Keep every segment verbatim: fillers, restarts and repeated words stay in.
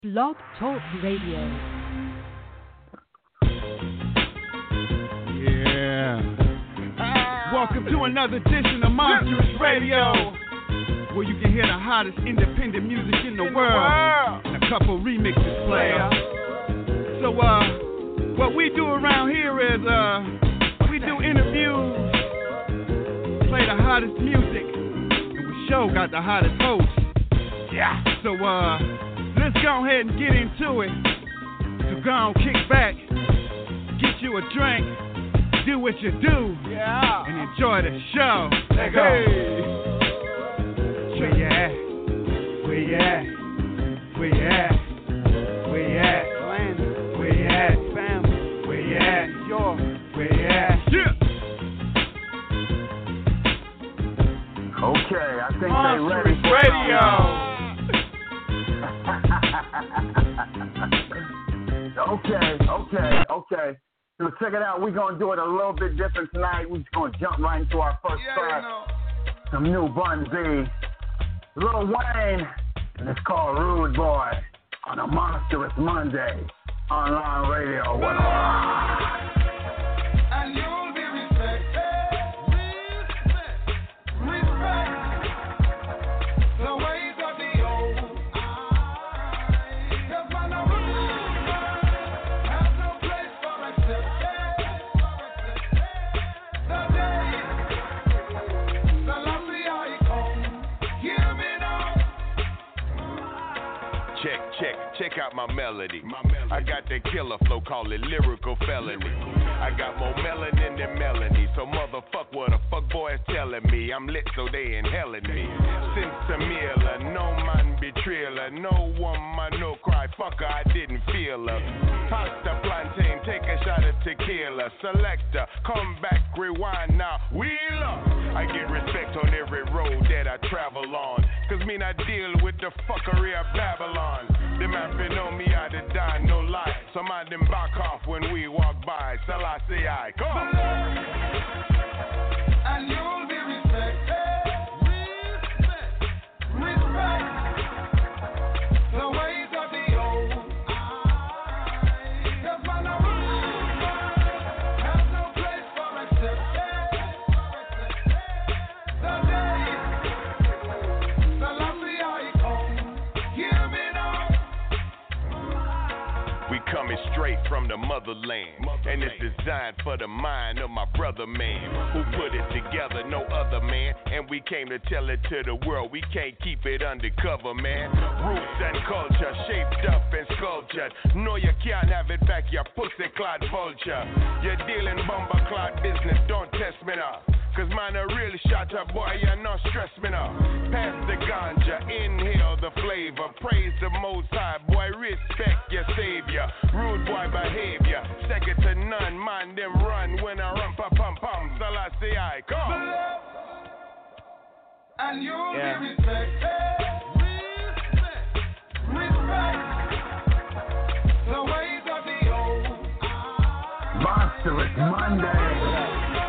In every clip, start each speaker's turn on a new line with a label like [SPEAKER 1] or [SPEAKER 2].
[SPEAKER 1] Blog Talk Radio.
[SPEAKER 2] Yeah. Welcome to another edition of Monstrous Radio, where you can hear the hottest independent music in the world and a couple remixes play. So, uh, what we do around here is, uh, we do interviews, play the hottest music, and we show got the hottest hosts. Yeah. So, uh, let's go ahead and get into it. So go on, kick back, get you a drink, do what you do, yeah, and enjoy the show. Let's go. Hey. Where you at? Where you at? Where you at? Where you at? Where you at? Family. Where you at? Yo. Where you at? Yeah.
[SPEAKER 3] Okay, I think
[SPEAKER 2] Monstrous
[SPEAKER 3] they ready for
[SPEAKER 2] Radio.
[SPEAKER 3] Okay, okay, okay. So check it out. We're going to do it a little bit different tonight. We're just going to jump right into our first
[SPEAKER 2] yeah,
[SPEAKER 3] track.
[SPEAKER 2] You know.
[SPEAKER 3] Some new Bun Z. Lil Wayne. And it's called Rude Boy on a Monstrous Monday. Online radio. one oh one.
[SPEAKER 4] And you'll be respected. Respect. Respect. The ways of the old. Cause man, a rude man has no place for acceptance. The day Selassie I come, hear me now.
[SPEAKER 5] Check, check, check out my melody. my melody. I got that killer flow, call it lyrical felony. I got more melanin than melanie, so motherfuck what a fuck boy is telling me. I'm lit so they inhaling me. Since no man betrayal, no woman, no cry, fucker, I didn't feel her. Pasta plantain, take a shot of tequila. Selector, come back, rewind now, wheeler. I get respect on every road that I travel on, cause me not deal with the fuckery of Babylon. Them have been on me, I did die, no lie. Some of them back off when we walk by. Selassie I come.
[SPEAKER 4] And you'll be respected. Respect. Respect. The ways of the old. Cause man, a rude man has no place for acceptance. The day Selassie I come, hear me now.
[SPEAKER 5] We coming straight from the motherland, and it's designed for the mind of my brother man, who put it together, no other man, and we came to tell it to the world. We can't keep it undercover, man. Roots and culture, shaped up and sculptured. No, you can't have it back, you pussy-clad vulture. You're dealing bomber-clad business, don't test me now. Cause mine a real shot up, boy, you're not stress me now. Pass the ganja, inhale the flavor. Praise the most high, boy, respect your savior. Rude boy behavior, second to none. Mind them run when I run, pam pam pam. Selassie I come.
[SPEAKER 4] And you'll
[SPEAKER 2] Yeah.
[SPEAKER 4] be respected. Respect. Respect. The ways of the old.
[SPEAKER 3] Monstrous Monday.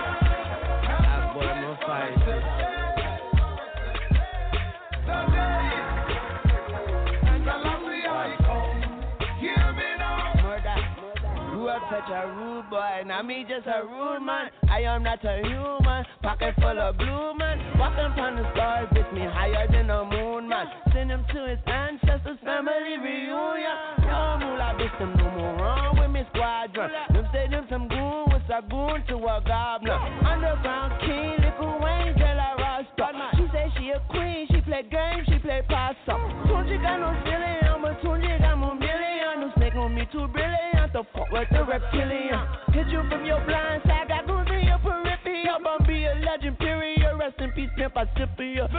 [SPEAKER 6] Such a rude boy, now me just a rude man. I am not a human, pocket full of blue man. Walking upon the stars, bitch me higher than the moon man. Send him to his ancestors, family reunion. Yo, mula, bitch, them no more wrong with me squadron. Them say them some goon, with a goon to a goblin. Underground king, little Wayne, girl a rasta. She say she a queen, she play games, she play pasta. Tunji got no feeling, I'm a Tunji got more million. No snake on me too brilliant, the fuck with the reptilian. Hit you from your blind side, got goons in your periphery. I'm gonna be a legend, period. Rest in peace, pimp, I sip of you.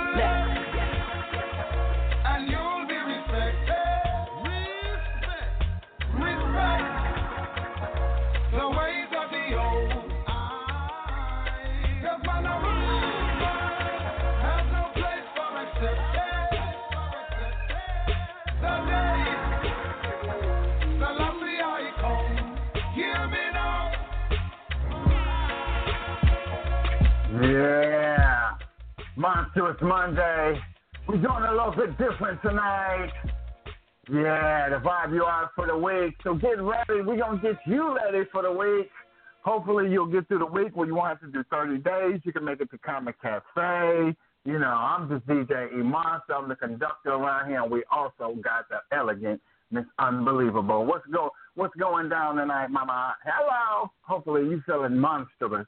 [SPEAKER 4] And you'll be respected. Respect. Respect. The ways of the old. Cause man, a rude man has no place for acceptance. The day Selassie I come, hear me now.
[SPEAKER 3] Yeah. Monstrous Monday. We're doing a little bit different tonight. Yeah, the vibe you are for the week. So get ready. We're going to get you ready for the week. Hopefully you'll get through the week where you won't have to do thirty days. You can make it to Comic Cafe. You know, I'm just D J E Monster. I'm the conductor around here, and we also got the elegant Miss Unbelievable. What's go What's going down tonight, Mama? Hello. Hopefully you feeling monstrous.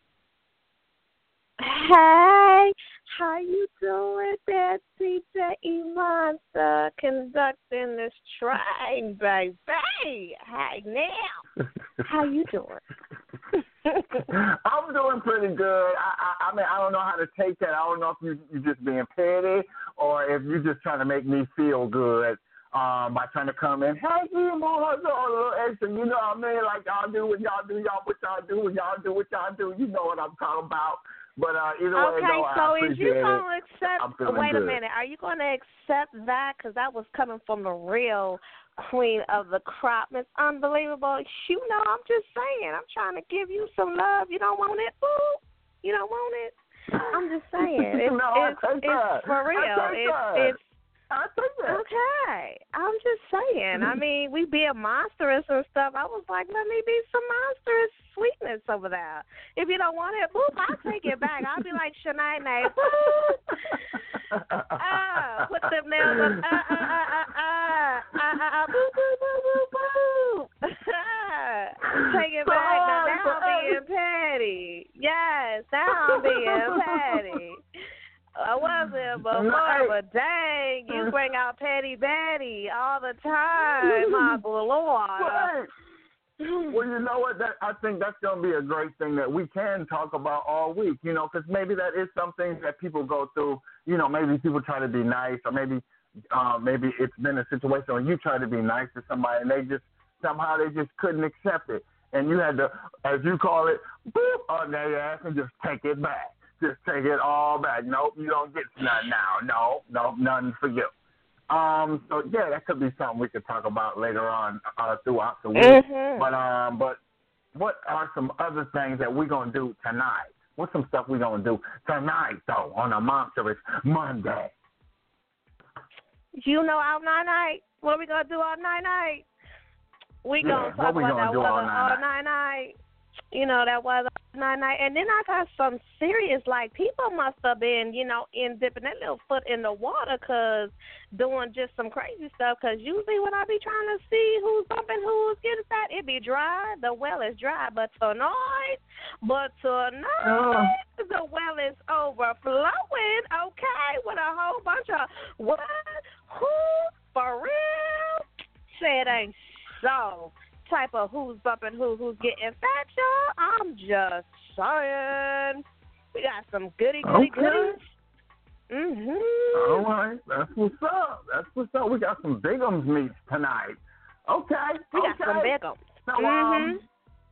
[SPEAKER 1] Hey, how you doing there, D J E Monster, conducting this train, baby? Hey, now, how you doing?
[SPEAKER 3] I'm doing pretty good. I, I, I mean, I don't know how to take that. I don't know if you, you're just being petty or if you're just trying to make me feel good um, by trying to come in, hey, you more a little extra, you know what I mean? Like y'all do what y'all do, y'all what y'all do, what y'all do what y'all do. You know what I'm talking about. But uh, either way,
[SPEAKER 1] okay,
[SPEAKER 3] no,
[SPEAKER 1] so
[SPEAKER 3] I
[SPEAKER 1] is you
[SPEAKER 3] appreciate
[SPEAKER 1] going
[SPEAKER 3] it.
[SPEAKER 1] to accept, wait
[SPEAKER 3] good.
[SPEAKER 1] a minute, are you going to accept that? Because that was coming from the real queen of the crop. It's unbelievable. You know, I'm just saying, I'm trying to give you some love. You don't want it, boo? You don't want it? I'm just saying. It's,
[SPEAKER 3] no,
[SPEAKER 1] it's,
[SPEAKER 3] I take
[SPEAKER 1] it's
[SPEAKER 3] that.
[SPEAKER 1] for real.
[SPEAKER 3] I take
[SPEAKER 1] it's,
[SPEAKER 3] that.
[SPEAKER 1] it's
[SPEAKER 3] I take that.
[SPEAKER 1] Okay. I'm just saying. I mean, we being monstrous and stuff. I was like, let me be some monstrous sweetness over there. If you don't want it, boop, I'll take it back. I'll be like Shanae, boop. Uh, put them nails on. Uh, uh, uh, uh, uh, uh, uh, uh, boop, boop, boop, boop, boop. Take it back. Now, now I'm being petty. Yes, now I'm being petty. I wasn't before, but dang, you bring out Petty Betty all the time, my Lord.
[SPEAKER 3] Right. Well, you know what? That I think that's going to be a great thing that we can talk about all week, you know, because maybe that is something that people go through. You know, maybe people try to be nice, or maybe uh, maybe it's been a situation where you try to be nice to somebody and they just somehow they just couldn't accept it. And you had to, as you call it, boop, on their ass and just take it back. Just take it all back. Nope, you don't get none now. No, no, none for you. Um, so yeah, that could be something we could talk about later on uh, throughout the week.
[SPEAKER 1] Mm-hmm.
[SPEAKER 3] But um, but what are some other things that we're gonna do tonight? What's some stuff we're gonna do tonight though on a Monstrous Monday?
[SPEAKER 1] You know, our night night. What are we gonna do all night night? We
[SPEAKER 3] yeah,
[SPEAKER 1] gonna talk
[SPEAKER 3] we
[SPEAKER 1] about
[SPEAKER 3] gonna
[SPEAKER 1] that
[SPEAKER 3] do
[SPEAKER 1] weather
[SPEAKER 3] all
[SPEAKER 1] all
[SPEAKER 3] night
[SPEAKER 1] night night. You know, that weather all night night. And then I got some serious, like, people must have been, you know, in dipping that little foot in the water because doing just some crazy stuff. Because usually when I be trying to see who's bumping, who's getting fat, it be dry. The well is dry. But tonight, but tonight,
[SPEAKER 3] oh.
[SPEAKER 1] the well is overflowing, okay, with a whole bunch of what? Who? For real? Say it ain't so. Type of who's bumping who, who's getting fat, y'all. I'm just saying. We got some goody goody
[SPEAKER 3] Okay.
[SPEAKER 1] goodies. Mm-hmm.
[SPEAKER 3] All right, that's what's up. That's what's up. We got some bigums meats tonight. Okay.
[SPEAKER 1] We
[SPEAKER 3] okay.
[SPEAKER 1] got some bigums.
[SPEAKER 3] So,
[SPEAKER 1] Mm-hmm.
[SPEAKER 3] um,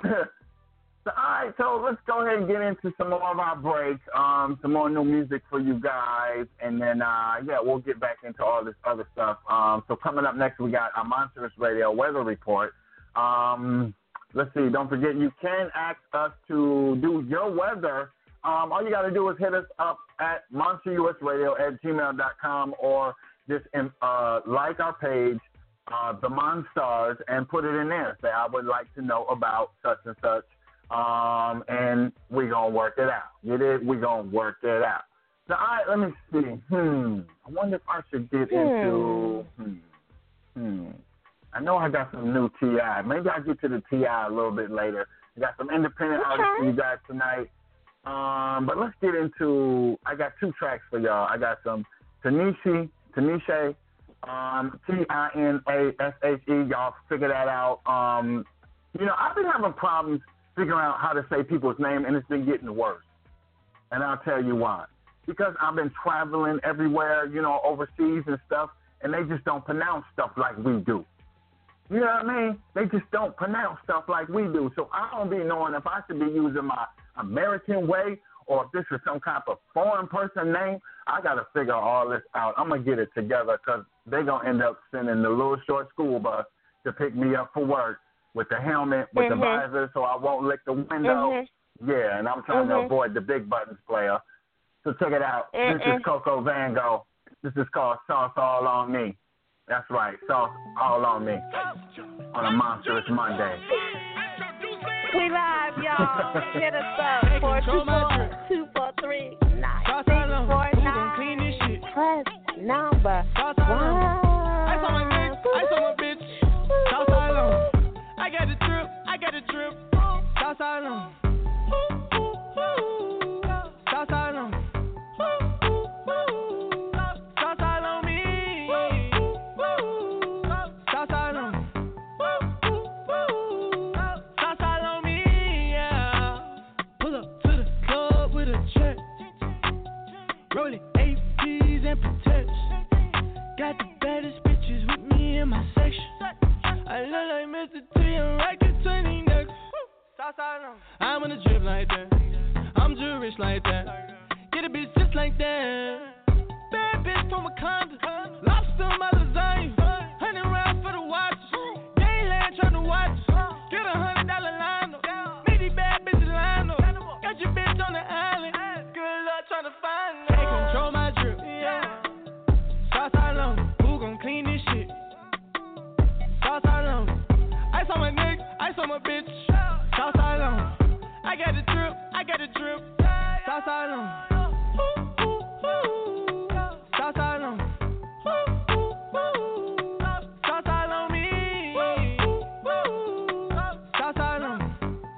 [SPEAKER 3] so, all right, so let's go ahead and get into some more of our breaks, um, some more new music for you guys, and then, uh, yeah, we'll get back into all this other stuff. Um, so coming up next, we got our Monstrous Radio weather report. Um, let's see, don't forget, you can ask us to do your weather. Um, all you got to do is hit us up at monster u s radio at gmail dot com or just uh, like our page, uh, The Monstars, and put it in there. Say, I would like to know about such and such, um, and we're going to work it out. Get it? We're going to work it out. So, all right, let me see. Hmm. I wonder if I should get into, hmm, hmm. I know I got some new T I. Maybe I'll get to the T I a little bit later. I got some independent
[SPEAKER 1] Okay.
[SPEAKER 3] artists for you guys tonight. Um, but let's get into, I got two tracks for y'all. I got some Tanishi, Tanisha, um, T I N A S H E. Y'all figure that out. Um, you know, I've been having problems figuring out how to say people's name, and it's been getting worse. And I'll tell you why. Because I've been traveling everywhere, you know, overseas and stuff, and they just don't pronounce stuff like we do. You know what I mean? They just don't pronounce stuff like we do. So I don't be knowing if I should be using my American way or if this is some kind of foreign person name. I got to figure all this out. I'm going to get it together because they're going to end up sending the little short school bus to pick me up for work with the helmet, with
[SPEAKER 1] Mm-hmm.
[SPEAKER 3] the visor so I won't lick the window.
[SPEAKER 1] Mm-hmm.
[SPEAKER 3] Yeah, and I'm trying
[SPEAKER 1] Mm-hmm.
[SPEAKER 3] to avoid the big buttons player. So check it out.
[SPEAKER 1] Mm-mm.
[SPEAKER 3] This is Coco Van Gogh. This is called Sauce All On Me. That's right. So, all on me on a Monstrous Monday.
[SPEAKER 1] We live, y'all. Hit us up. four two four, two four three, nine six four nine. Press number one.
[SPEAKER 6] I saw my nigga, I saw my bitch. Southside long. I got the trip, I got the trip. Southside long. Southside long. Southside on me. Southside on. Southside on me, yeah. Pull up to the club with a check. Rolling A Ps and Protects. Got the baddest bitches with me in my section. I look like Mister T, I'm rockin' twenty next. I'm on a drip like that. I'm just rich like that. Get a bitch just like that. Bad bitch from Wakanda. Lobster in my lasagna. Hundred rounds for the watch. Gangland tryna watch. Get a hundred dollar line up. Make these bad bitches line up. Got your bitch on the island. Good luck tryna find her. Can't control my drip. Yeah. Southside long. Who gon' clean this shit? Southside long. Ice on my neck. Ice on my bitch. Southside long. I got the drip. I got the drip. Southside long. Southside long. Southside on me. Southside long.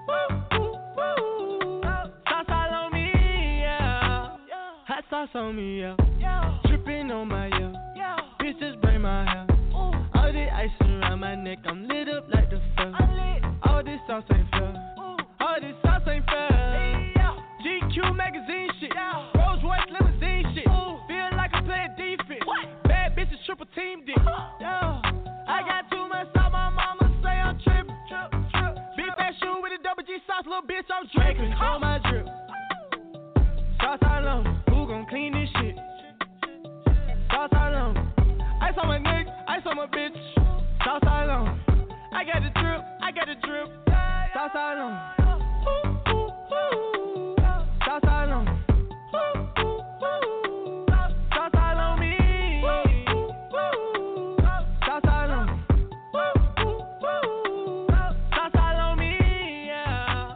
[SPEAKER 6] Southside on me, yeah. Hot sauce on me, yeah. Dripping on my, yeah. Bitches brain my hair. All the ice around my neck, I'm lit up like the fuck. All this sauce ain't fair. All this sauce ain't fair. G Q magazine shit. Rolls Royce limousine shit. Feel like I'm playing defense. Bad bitches triple team dick. Yeah. I got too much sauce, my mama say I'm trippin'. Big fat shoe with a double G sauce, little bitch, I'm drinking. Control my drip. Southside long. Who gon' clean this shit? Southside long. Ice on my neck, ice on my bitch. Southside long. I got the drip, I got the drip. Southside long. Southside long. Southside on me. Southside long. Southside on me, yeah.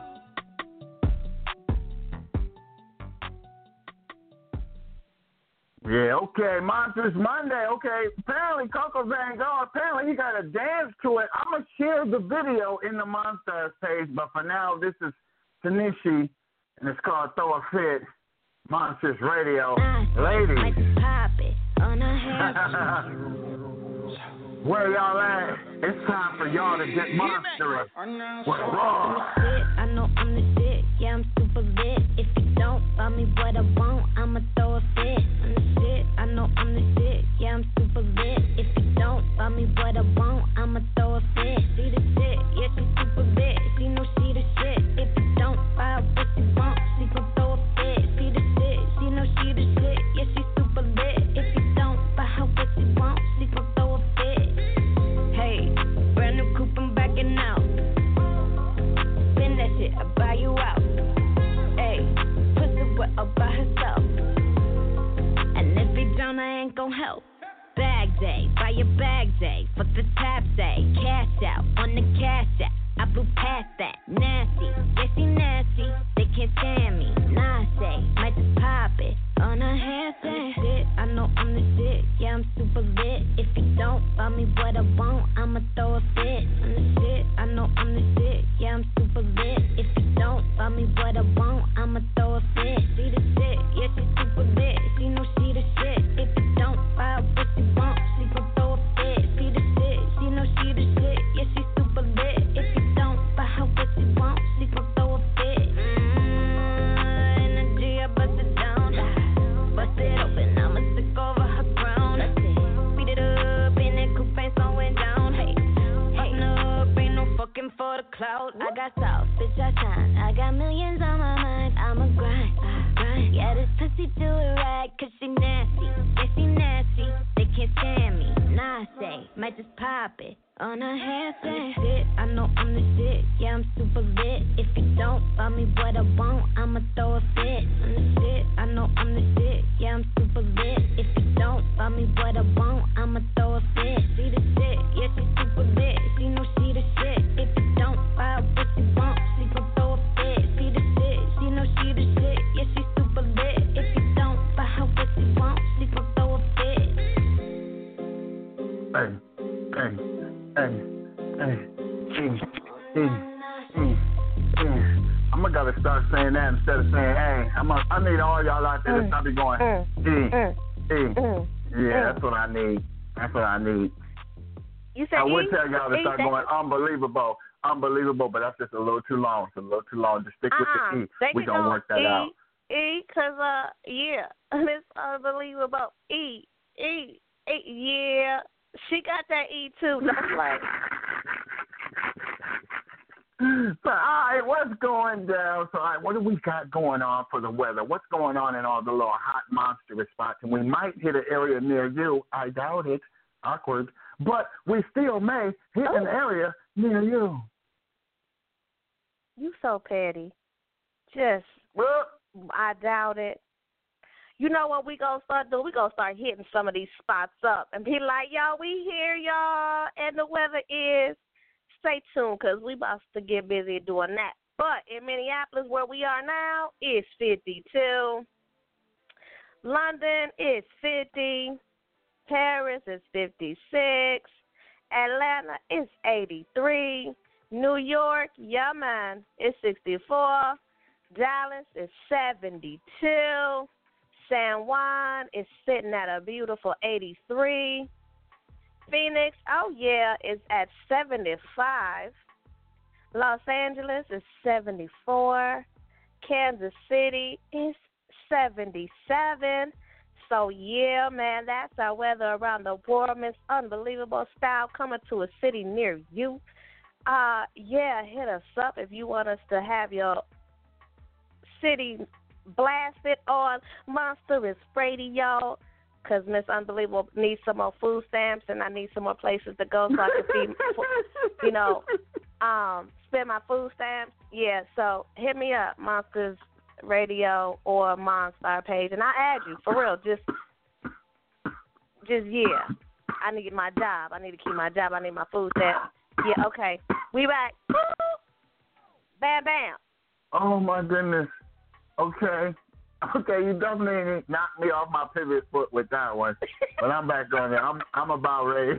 [SPEAKER 3] Yeah, okay, Monsters Monday. Okay, apparently Coco Van Gogh, apparently he got a dance to it. I'm going to share the video in the Monsters page, but for now, this is Tanishi, and it's called Throw a Fit, Monsters Radio. Ladies, where y'all at? It's time for y'all to get monstrous. With Raw.
[SPEAKER 7] I know I'm the shit, yeah, I'm super lit. If you don't buy me what I want, I'ma throw a fit. I'm the shit, I know I'm the shit, yeah, I'm super lit. If you don't buy me what I want, I'ma throw a fit. See the shit, yeah, she super lit. She know she the shit. If you don't buy what you want, she gon' throw a fit. See the shit, she know she the shit, yeah, she super lit. If you don't buy her what you want, she gon' throw a fit. Hey, brand new coupe, I'm backing out. Spin that shit, I'll buy you out. Hey, pussy wet up by herself. And if you don't, I ain't gon' help. Bag day, buy your bag day. Fuck the tap day, cash out on the cash out. I blew past that, nasty, yeah she nasty. They can't stand me, nah I say, might just pop it on a handstand. Shit, I know I'm the shit, yeah I'm super lit. If you don't buy me what I want, I'ma throw a fit. I'm the shit, I know I'm the shit, yeah I'm super lit. If you don't buy me what I want, I'ma throw a fit. See the shit, yeah she super lit. She know she the shit. If you don't buy what you want, she gon' throw a fit. See the shit, she know she the shit, yeah she super lit. If you don't buy her what you want, she gon' throw a fit. Mmm, energy, I bust it down. Bust it open, I'ma stick over her crown. Beat it up, in that coupe ain't slowing down. Hey, fucking up, ain't no fucking for the clout. I got sauce, bitch, I shine. I got millions on my mind, I'ma grind, grind. Yeah, this pussy do it right, cause she nasty. Yeah, she nasty, they can't stand me. Nah, I say, might just pop it on a handstand. Shit, I know I'm the shit, yeah, I'm super lit. If you don't buy me what I want, I'ma throw a fit. I'm the shit, I know I'm the shit, yeah, I'm super lit. If you don't buy me what I want, I'ma throw a fit.
[SPEAKER 3] hey, hey, hey, hey, hey. I'm gonna gotta start saying that instead of saying, hey, I'm a, I need all y'all out there to stop me going, e, e. Yeah, that's what I need. That's what I need.
[SPEAKER 1] You said
[SPEAKER 3] I would
[SPEAKER 1] e?
[SPEAKER 3] tell y'all to start
[SPEAKER 1] e,
[SPEAKER 3] going unbelievable, unbelievable, but that's just a little too long. It's a little too long. Just stick with
[SPEAKER 1] uh-uh.
[SPEAKER 3] the E.
[SPEAKER 1] They
[SPEAKER 3] We
[SPEAKER 1] can
[SPEAKER 3] gonna
[SPEAKER 1] go
[SPEAKER 3] work that
[SPEAKER 1] e,
[SPEAKER 3] out.
[SPEAKER 1] E, cause uh, yeah, it's unbelievable. E, E, E, yeah. She got that E too. That's like.
[SPEAKER 3] So, all right, what's going down? So, all right, what do we got going on for the weather? What's going on in all the little hot monstrous spots? And we might hit an area near you. I doubt it. Awkward. But we still may hit oh. an area near you.
[SPEAKER 1] You so petty. Just, well, I doubt it. You know what we gonna start doing? We gonna start hitting some of these spots up and be like, yo, we here, y'all, and the weather is. Stay tuned, because we about to get busy doing that. But in Minneapolis, where we are now, it's fifty-two. London is fifty. Paris is fifty-six. Atlanta is eighty-three. New York, yeah, man, is sixty-four. Dallas is seventy-two. San Juan is sitting at a beautiful eighty-three. Phoenix, oh yeah, is at seventy-five. Los Angeles is seventy-four. Kansas City is seventy-seven. So yeah, man, that's our weather around the world. Miss Unbelievable Style coming to a city near you. Uh, yeah, hit us up if you want us to have your city blasted on Monstrous Radio. Because Miss Unbelievable needs some more food stamps, and I need some more places to go so I can see, you know, um, spend my food stamps. Yeah, so hit me up, Monsters Radio or Monstar page, and I'll add you, for real. Just, just yeah. I need my job. I need to keep my job. I need my food stamps. Yeah, okay. We back. Bam, bam.
[SPEAKER 3] Oh, my goodness. Okay. Okay, you definitely knocked me off my pivot foot with that one, but I'm back on it. I'm I'm about ready.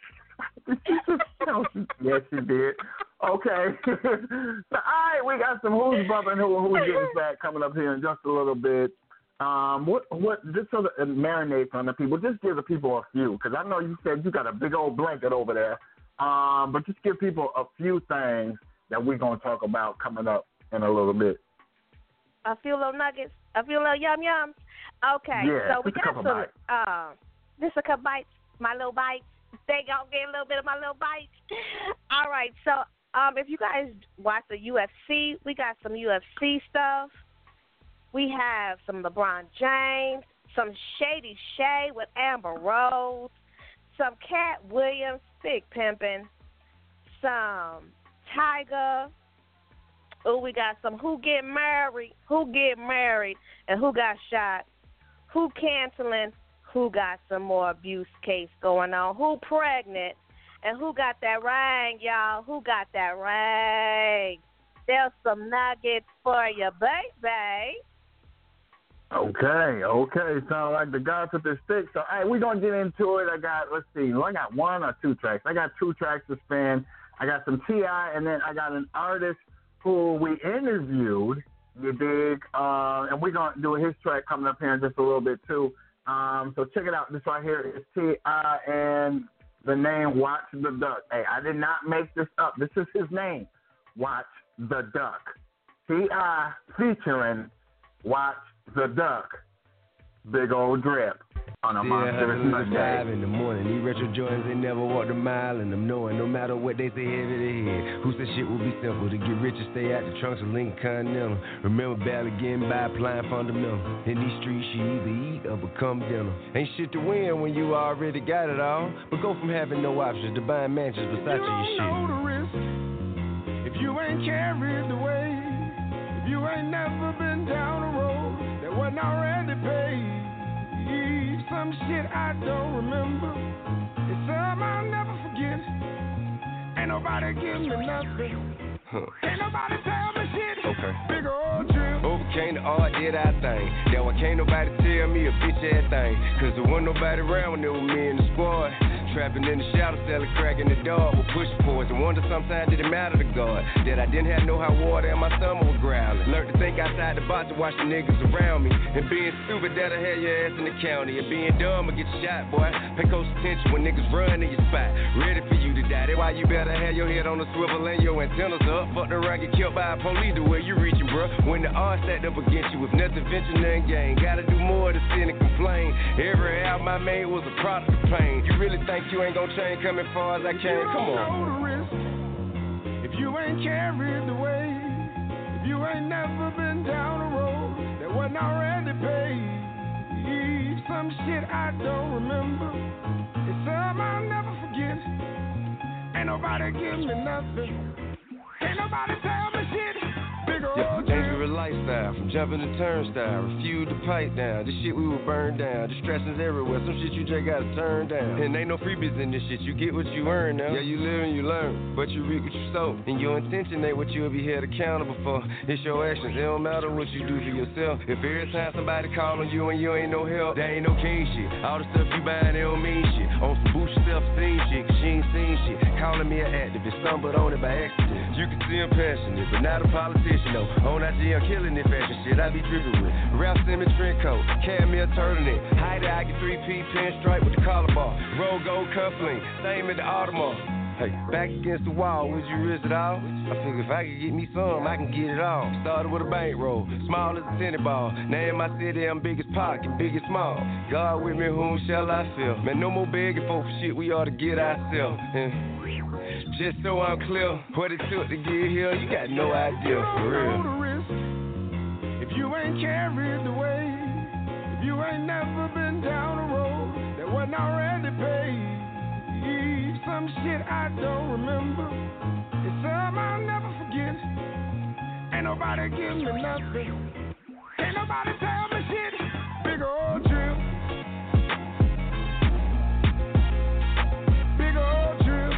[SPEAKER 3] Yes, you did. Okay. So, all right, we got some who's bumping, who who's getting fat coming up here in just a little bit. Um, what what just so to marinate on the people, just give the people a few, because I know you said you got a big old blanket over there. Um, but just give people a few things that we're gonna talk about coming up in a little bit.
[SPEAKER 1] A few little nuggets, a few little yum yums. Okay,
[SPEAKER 3] yeah,
[SPEAKER 1] so we got some. Bites. Uh, just a couple bites, my little bites. They gonna get a little bit of my little bites. All right, so um, if you guys watch the U F C, we got some U F C stuff. We have some LeBron James, some Shady Shay with Amber Rose, some Cat Williams, big pimpin', some Tiger. Oh, we got some who get married, who get married, and who got shot, who canceling, who got some more abuse case going on, who pregnant, and who got that ring, y'all, who got that ring. There's some nuggets for you, baby.
[SPEAKER 3] Okay, okay. Sound like the guy with the stick. So, all right, we're going to get into it. I got, let's see, I got one or two tracks. I got two tracks to spin. I got some T I, and then I got an artist who we interviewed, you dig, uh, and we're going to do his track coming up here in just a little bit, too. Um, so check it out. This right here is T I and the name Watch the Duck. Hey, I did not make this up. This is his name, Watch the Duck. T I featuring Watch the Duck. Big old drip on a monster Monday.
[SPEAKER 6] In the morning, these retro Jordans, they never walked a mile, and I'm knowing no matter what they say, heavy they head. Who said shit would be simple to get rich and stay out the trunks of Lincoln Continental? Remember barely getting by, applying fundamental. In these streets, you either eat or become dinner. Ain't shit to win when you already got it all, but go from having no options to buying mansions beside you, your shit. You don't know the risk if you ain't carried the way, if you ain't never been down a road that wasn't already paid. Some shit I don't remember. It's some I'll never forget. Ain't nobody give me nothing. Huh. Ain't nobody tell me shit. Okay. Big old trip. Overcame the art, did I think. That why can't nobody tell me a bitch ass thing. Cause there wasn't nobody around when it was me and the squad.
[SPEAKER 8] trapping in the shadow, selling crack in the dark with push points. And wonder sometimes did it matter to God that I didn't have no hot water and my stomach was growling. Learned to think outside the box to watch the niggas around me. And being stupid that'll have your ass in the county. And being dumb will get you shot, boy. Pay close attention when niggas run in your spot, ready for you to die. That's why you better have your head on the swivel and your antennas up. Fuck around, get killed by a police the way you reaching, bro. When the odds stacked up against you, if nothing venture, nothing gain. Gotta do more to sin and complain. Every album I made was a product of pain. You really think you ain't gonna change coming far as I can? Come on.
[SPEAKER 4] The risk. If you ain't carried the weight, if you ain't never been down a road that wasn't already paved, some shit I don't remember, it's some I'll never forget. Ain't nobody give me nothing, ain't nobody tell me shit. Big old
[SPEAKER 8] yeah, dangerous lifestyle, from jumping to turnstile, refuse to pipe down. This shit we will burn down. Distractions everywhere, some shit you just gotta turn down. And ain't no freebies in this shit, you get what you earn now. Yeah, you live and you learn, but you reap what you sow. And your intention ain't what you'll be held accountable for. It's your actions, it don't matter what you do for yourself. If every time somebody call on you and you ain't no help, that ain't no king shit. All the stuff you buying, it don't mean shit. On some boost self-esteem shit, cause she ain't seen shit. Calling me an activist, stumbled on it by accident. You can see I'm passionate, but not a politician though. On I G, I'm killing it fashion shit I be dripping with. Ralph Simmons trend coat, Camille turtleneck. Hide I get three P pinstripe with the collar bar. Roll gold cufflink, same at the Audemars. Hey, back against the wall, would you risk it all? I figure if I could get me some, I can get it all. Started with a bankroll, small as a tennis ball. Now in my city, I'm big as Pac and big as small. God with me, whom shall I feel? Man, no more begging for shit, we ought to get ourselves. And just so I'm clear, what it took to get here, you got no idea, for real.
[SPEAKER 4] The risk. If you ain't carried the weight, if you ain't never been down a road that wasn't already paved, some shit I don't remember, it's some I'll never forget. Ain't nobody give me nothing, ain't nobody tell me shit. Big old trip, big old trip,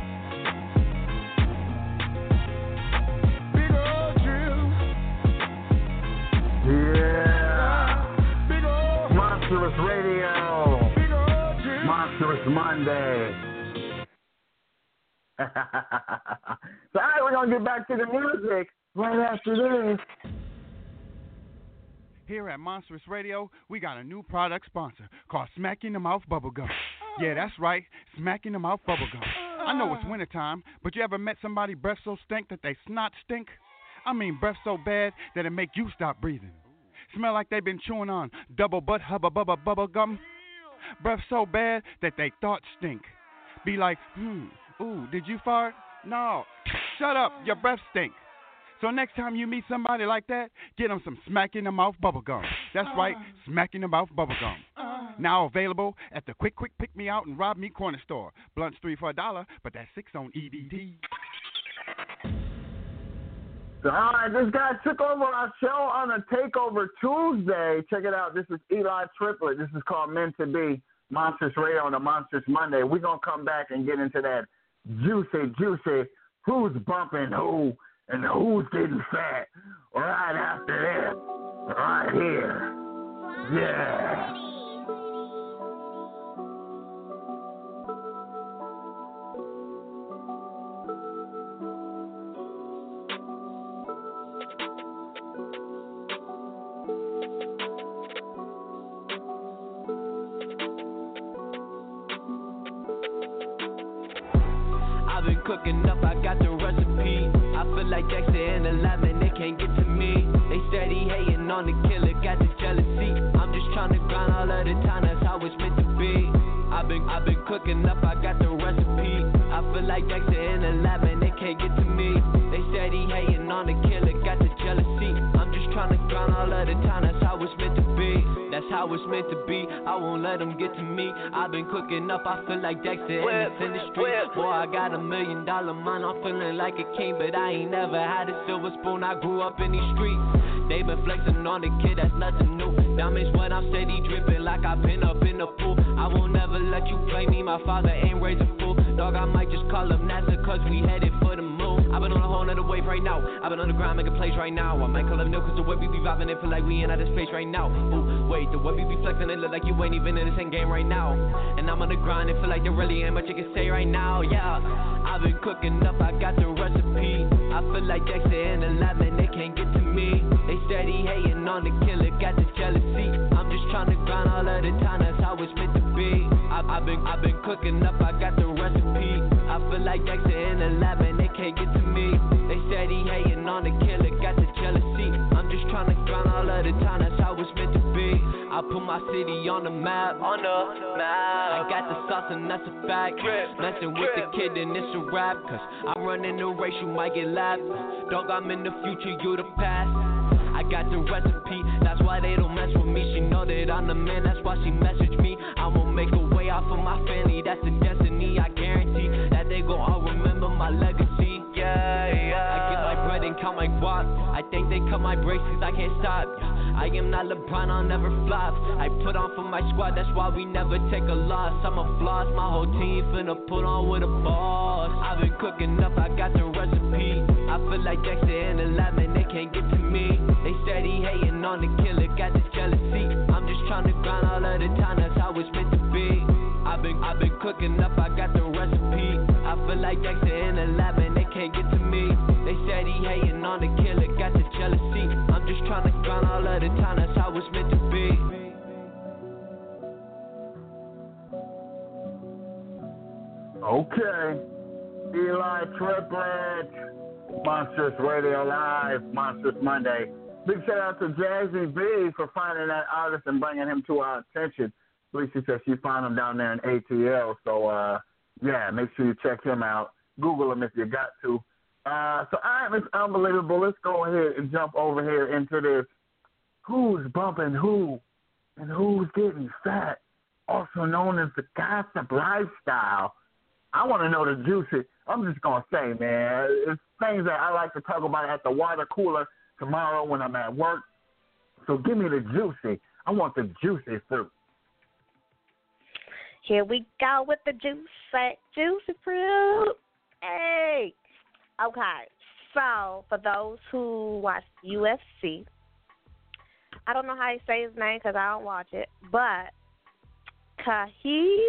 [SPEAKER 4] big old trip.
[SPEAKER 3] Yeah,
[SPEAKER 4] big old
[SPEAKER 3] Monstrous Radio,
[SPEAKER 4] big old trip.
[SPEAKER 3] Monstrous Monday. So, all right, we're going to get back to the music right after this.
[SPEAKER 2] Here at Monstrous Radio, we got a new product sponsor called Smack in the Mouth Bubblegum. Yeah, that's right, Smack in the Mouth Bubblegum. I know it's wintertime, but you ever met somebody breath so stink that they snot stink? I mean breath so bad that it make you stop breathing. Smell like they've been chewing on double butt hubba bubba bubble gum. Breath so bad that they thoughts stink. Be like, hmm, ooh, did you fart? No. Shut up, your breath stink. So next time you meet somebody like that, get them some Smack in the Mouth Bubblegum. That's right, Smack in the Mouth Bubblegum. Now available at the Quick Quick Pick Me Out and Rob Me Corner Store. Blunts three for a dollar, but that's six on E B T.
[SPEAKER 3] So, all right, this guy took over our show on a Takeover Tuesday. Check it out. This is Eli Triplett. This is called Meant to Be. Monstrous Radio on a Monstrous Monday. We're going to come back and get into that juicy, juicy who's bumping who and who's getting fat right after this, right here. Yeah.
[SPEAKER 6] I've been cooking up, I got the recipe. I feel like Dexter and eleven, they can't get to me. They steady hating on the killer, got the jealousy. I'm just trying to grind all of the time, that's how it's meant to be. I've been, I've been cooking up, I got the recipe. I feel like Dexter and eleven, they can't get to me. They steady hating on the killer, got the jealousy. I'm just trying to grind all of the time, that's how it's meant to be. That's how it's meant to be, I won't let them get to me. I've been cooking up, I feel like Dexter and it's in the street. Boy, I got a million dollar mind, I'm feeling like a king. But I ain't never had a silver spoon, I grew up in these streets. They been flexing on the kid, that's nothing new. Diamonds when I'm steady dripping like I've been up in the pool. I won't never let you play me, my father ain't raised a fool. Dog, I might just call up NASA cause we headed for the moon. I've been on a whole nother
[SPEAKER 9] wave right now. I've been on the grind, making plays right now. I might call up new, cause the way we be vibing, it feel like we in outer space right now. Ooh, wait, the way we be flexing, it look like you ain't even in the same game right now. And I'm on the grind, it feel like there really ain't much you can say right now, yeah. I've been cooking up, I got the recipe. I feel like Dexter in the lab, man, they can't get to me. They steady hating on the killer, got the jealousy. I'm just trying to grind all of the time, that's how it's meant to be. I, I've been, I've been cooking up, I got the recipe. I feel like Dexter in the lab, man, they can't get to me. They steady hating on the killer, got the jealousy. I'm just trying to grind all of the time, that's how it's meant to be. I put my city on the map, on the map. I got the sauce and that's a fact. Messing with the kid and it's a rap, cause I'm running the race, you might get lapped. Dog, I'm in the future, you the past. I got the recipe, that's why they don't mess with me. She know that I'm the man, that's why she messaged me. I'ma make a way out for my family, that's the destiny. I guarantee that they gon' all remember my legacy. Yeah, yeah. I get my bread and count my guap. I think they cut my brakes cause I can't stop. I am not LeBron, I'll never flop. I put on for my squad, that's why we never take a loss. I'm a floss, my whole team finna put on with a boss. I've been cooking up, I got the recipe. I feel like Dexter in the lab, man, they can't get to me. They steady hating on the killer, got this jealousy. I'm just trying to grind all of the time, that's how it's meant to be. I've been, I've been cooking up, I got the recipe. I feel like Dexter in the lab, and they can't get to me. They steady hating on the killer, got the jealousy. I'm just trying to grind all of the time, that's how it's meant to be.
[SPEAKER 3] Okay. Eli Triplett, Monstrous Radio Live, Monstrous Monday. Big shout out to Jazzy B for finding that artist and bringing him to our attention. At least she said she found him down there in A T L. So, uh, yeah, make sure you check him out. Google him if you got to. Uh, so, all right, it's unbelievable. Let's go ahead and jump over here into this. Who's bumping who and who's getting fat, also known as the gossip lifestyle. I want to know the juicy. I'm just going to say, man, it's things that I like to talk about at the water cooler tomorrow when I'm at work. So give me the juicy. I want the juicy fruit.
[SPEAKER 1] Here we go with the juicy, juicy fruit. Hey. Okay. So for those who watch U F C, I don't know how you say his name because I don't watch it, but Khabib,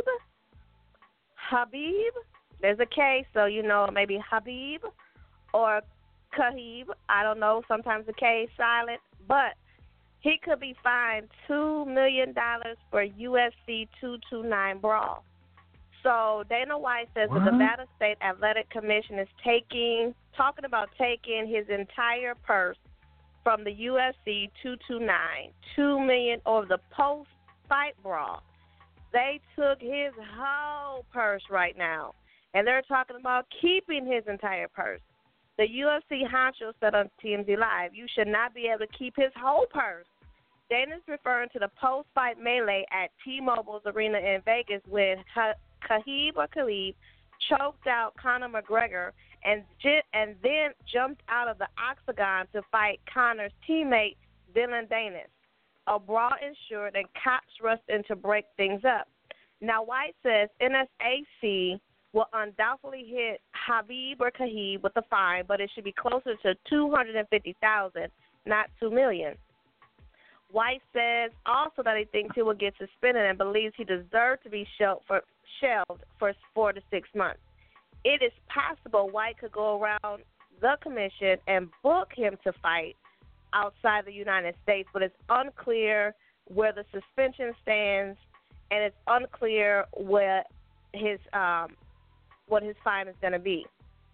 [SPEAKER 1] Habib, there's a K, so you know maybe Habib or Khabib. I don't know. Sometimes the K is silent, but he could be fined two million dollars for U F C two twenty-nine brawl. So Dana White says what? the Nevada State Athletic Commission is taking, talking about taking his entire purse from the U F C two twenty-nine, two million dollars over the post-fight brawl. They took his whole purse right now, and they're talking about keeping his entire purse. The U F C honcho said on T M Z Live, you should not be able to keep his whole purse. Dana's referring to the post-fight melee at T-Mobile's arena in Vegas when Khabib or Khabib choked out Conor McGregor and and then jumped out of the octagon to fight Conor's teammate Dillon Danis. A brawl ensued and cops rushed in to break things up. Now White says N S A C will undoubtedly hit Khabib or Khabib with a fine, but it should be closer to two hundred fifty thousand dollars, not two million dollars. White says also that he thinks he will get suspended and believes he deserves to be shelved for, shelved for four to six months. It is possible White could go around the commission and book him to fight outside the United States, but it's unclear where the suspension stands, and it's unclear where his um, what his fine is going to be.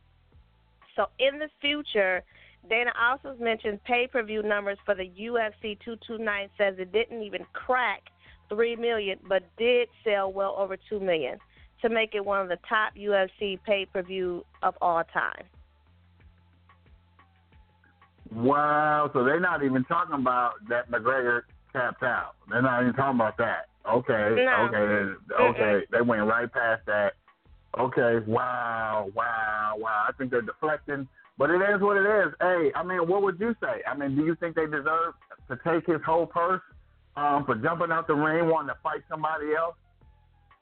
[SPEAKER 1] So in the future, Dana also mentioned pay-per-view numbers for the U F C two twenty-nine, says it didn't even crack three million dollars, but did sell well over two million dollars to make it one of the top U F C pay-per-view of all time.
[SPEAKER 3] Wow, so they're not even talking about that McGregor tapped out. They're not even talking about that. Okay,
[SPEAKER 1] no.
[SPEAKER 3] okay, okay. Mm-mm. They went right past that. Okay, wow, wow, wow. I think they're deflecting. But it is what it is. Hey, I mean, what would you say? I mean, do you think they deserve to take his whole purse um, for jumping out the ring, wanting to fight somebody else?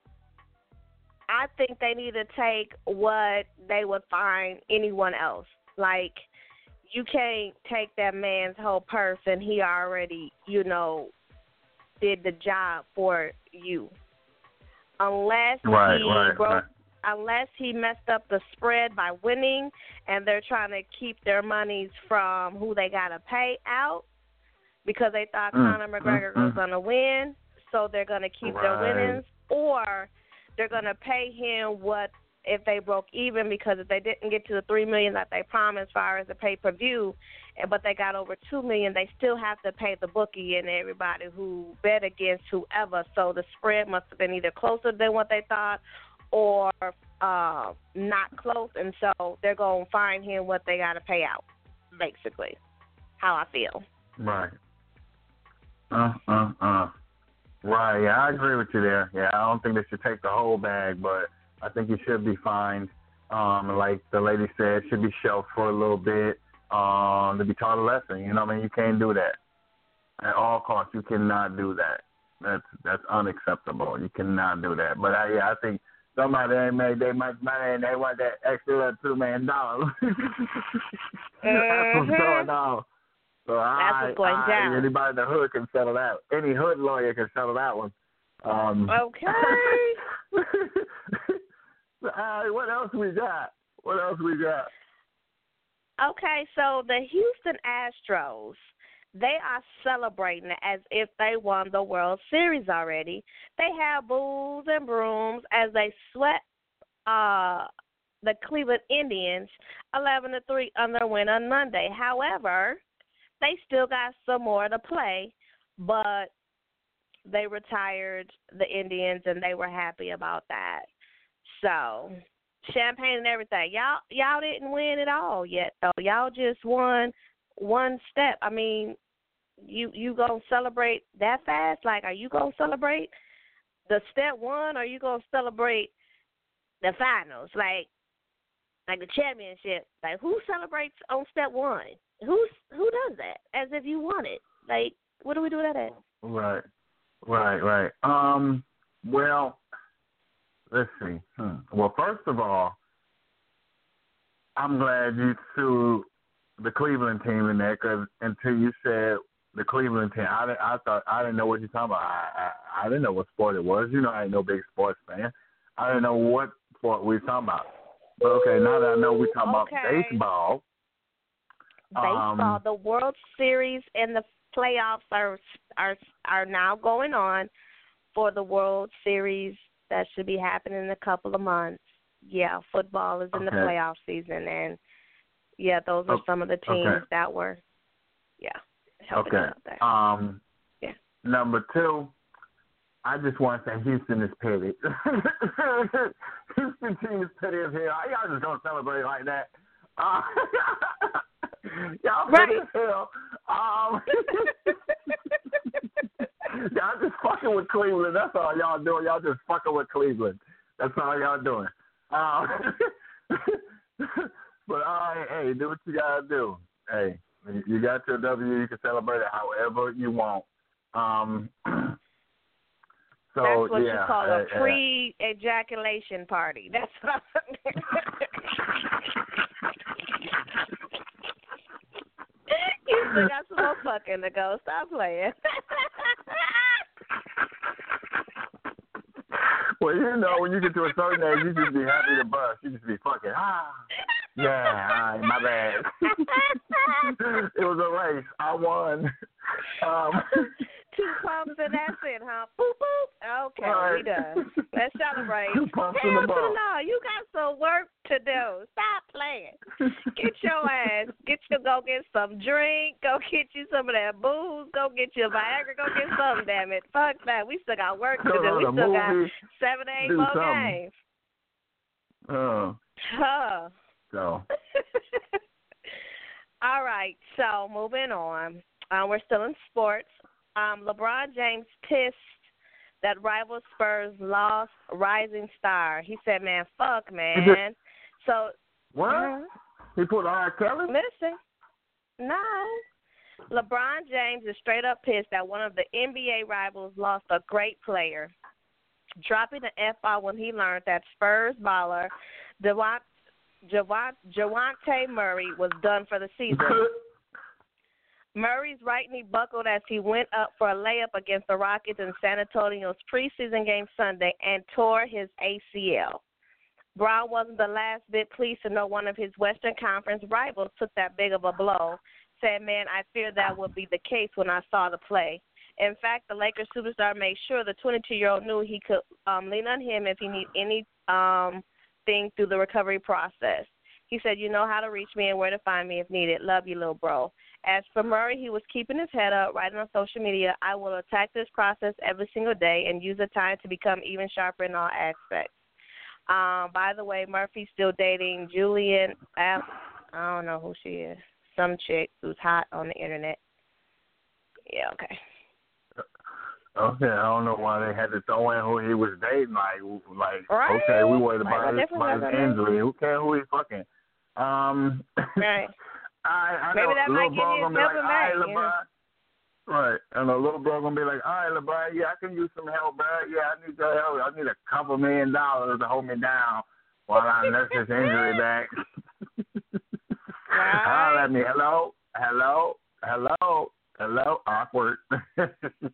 [SPEAKER 1] I think they need to take what they would fine anyone else. Like, you can't take that man's whole purse and he already, you know, did the job for you. Unless
[SPEAKER 3] right,
[SPEAKER 1] he
[SPEAKER 3] right,
[SPEAKER 1] broke,
[SPEAKER 3] right.
[SPEAKER 1] unless he messed up the spread by winning, and they're trying to keep their monies from who they gotta pay out because they thought
[SPEAKER 3] mm,
[SPEAKER 1] Conor McGregor
[SPEAKER 3] mm,
[SPEAKER 1] was
[SPEAKER 3] mm.
[SPEAKER 1] gonna win, so they're gonna keep their
[SPEAKER 3] Right.
[SPEAKER 1] winnings, or they're gonna pay him what if they broke even, because if they didn't get to the three million that they promised as far as the pay per view, but they got over two million, they still have to pay the bookie and everybody who bet against whoever. So the spread must have been either closer than what they thought, or uh, not close, and so they're gonna find him what they got to pay out. Basically, how I feel.
[SPEAKER 3] Right. Uh, uh, uh. Right, yeah, I agree with you there. Yeah, I don't think they should take the whole bag, but I think you should be fined. Um, like the lady said, should be shelved for a little bit um, to be taught a lesson. You know what I mean? You can't do that. At all costs, you cannot do that. That's that's unacceptable. You cannot do that. But, I, yeah, I think somebody ain't made they much money and they want that extra two million dollars. That's what's going on. So
[SPEAKER 1] That's
[SPEAKER 3] I,
[SPEAKER 1] what's going
[SPEAKER 3] I,
[SPEAKER 1] down.
[SPEAKER 3] Anybody in the hood can settle that. Any hood lawyer can settle that one. Um,
[SPEAKER 1] Okay.
[SPEAKER 3] All right, what else we got? What else we got?
[SPEAKER 1] Okay, so the Houston Astros, they are celebrating as if they won the World Series already. They have booze and brooms as they swept uh, the Cleveland Indians eleven to three on their win on Monday. However, they still got some more to play, but they retired the Indians, and they were happy about that. So, champagne and everything. Y'all y'all didn't win at all yet, though. Y'all just won one step. I mean, you you going to celebrate that fast? Like, are you going to celebrate the step one, or are you going to celebrate the finals? Like, like the championship. Like, who celebrates on step one? Who's, who does that as if you won it? Like, what do we do that at?
[SPEAKER 3] Right, right, right. Um, well, let's see. Hmm. Well, first of all, I'm glad you threw the Cleveland team in there, because until you said the Cleveland team, I, didn't, I thought I didn't know what you're talking about. I, I I didn't know what sport it was. You know, I ain't no big sports fan. I didn't know what sport we were talking about. But okay, now that I know we're talking
[SPEAKER 1] Okay.
[SPEAKER 3] about baseball.
[SPEAKER 1] Baseball,
[SPEAKER 3] Um,
[SPEAKER 1] the World Series and the playoffs are are are now going on for the World Series that should be happening in a couple of months. Yeah, football is in the
[SPEAKER 3] Okay.
[SPEAKER 1] playoff season, and yeah, those are
[SPEAKER 3] Oh,
[SPEAKER 1] some of the teams
[SPEAKER 3] okay.
[SPEAKER 1] that were, yeah, helping
[SPEAKER 3] Okay.
[SPEAKER 1] out there.
[SPEAKER 3] Um,
[SPEAKER 1] Yeah.
[SPEAKER 3] Number two, I just want to say Houston is petty. Houston team is petty as hell. Y'all just don't celebrate like that. Uh, y'all petty
[SPEAKER 1] Right.
[SPEAKER 3] as hell. Um, y'all just fucking with Cleveland. That's all y'all doing. Y'all just fucking with Cleveland. That's all y'all doing. Um, but all right, hey, do what you gotta do. Hey, you got your W. You can celebrate it however you want. Um, so
[SPEAKER 1] That's what
[SPEAKER 3] yeah,
[SPEAKER 1] you call
[SPEAKER 3] uh,
[SPEAKER 1] a pre-ejaculation party. That's what I'm You still got some more fucking to go. Stop playing.
[SPEAKER 3] Well, you know, when you get to a certain age, you just be happy to bust. You just be fucking, ah, yeah, all right, my bad. It was a race. I won. Um,
[SPEAKER 1] Two pumps and that's it, huh? Boop, boop. Okay,
[SPEAKER 3] Right.
[SPEAKER 1] we done. Let's celebrate.
[SPEAKER 3] Two pumps in
[SPEAKER 1] Hell
[SPEAKER 3] the
[SPEAKER 1] to
[SPEAKER 3] ball.
[SPEAKER 1] no. You got some work to do. Stop playing. Get your ass. Get you, go get some drink. Go get you some of that booze. Go get your Viagra. Go get something, damn it. Fuck that. We still got work to
[SPEAKER 3] Go
[SPEAKER 1] do.
[SPEAKER 3] to
[SPEAKER 1] We
[SPEAKER 3] the
[SPEAKER 1] still got
[SPEAKER 3] movie,
[SPEAKER 1] seven, eight
[SPEAKER 3] do
[SPEAKER 1] more
[SPEAKER 3] something.
[SPEAKER 1] games.
[SPEAKER 3] uh,
[SPEAKER 1] Huh.
[SPEAKER 3] so,
[SPEAKER 1] All right, so moving on. Uh, we're still in sports. Um, LeBron James pissed that rival Spurs lost rising star. He said, man, fuck, man. So,
[SPEAKER 3] what?
[SPEAKER 1] uh,
[SPEAKER 3] He put R. Kelly?
[SPEAKER 1] listen, no. LeBron James is straight up pissed that one of the N B A rivals lost a great player, dropping the F-bomb when he learned that Spurs baller DeMar- Javante Murray was done for the season. Murray's right knee buckled as he went up for a layup against the Rockets in San Antonio's preseason game Sunday and tore his A C L. Brown wasn't the last bit pleased to know one of his Western Conference rivals took that big of a blow. Said, man, I feared that would be the case when I saw the play. In fact, the Lakers superstar made sure the twenty-two-year-old knew he could um, lean on him if he needed any um, thing through the recovery process. He said, you know how to reach me and where to find me if needed. Love you, little bro. As for Murray, he was keeping his head up, writing on social media, I will attack this process every single day and use the time to become even sharper in all aspects. Um, by the way, Murphy's still dating Julian. I don't know who she is. Some chick who's hot on the internet. Yeah, okay.
[SPEAKER 3] Okay, I don't know why they had to throw in who he was dating. Like, like
[SPEAKER 1] right?
[SPEAKER 3] okay, we worried about
[SPEAKER 1] like,
[SPEAKER 3] his, about his injury. Who cares who he fucking? Um,
[SPEAKER 1] right.
[SPEAKER 3] I, I
[SPEAKER 1] Maybe
[SPEAKER 3] know
[SPEAKER 1] that
[SPEAKER 3] little
[SPEAKER 1] might
[SPEAKER 3] bro
[SPEAKER 1] give
[SPEAKER 3] gonna
[SPEAKER 1] you
[SPEAKER 3] be like,
[SPEAKER 1] a
[SPEAKER 3] all right,
[SPEAKER 1] back,
[SPEAKER 3] LeBron.
[SPEAKER 1] you know?
[SPEAKER 3] Right, and the little bro gonna be like, all right, LeBron, yeah, I can use some help, bro. Yeah, I need your help. I need a couple million dollars to hold me down while I nurse this injury back.
[SPEAKER 1] Right.
[SPEAKER 3] Holler at me. Hello, hello, hello, hello. Awkward. But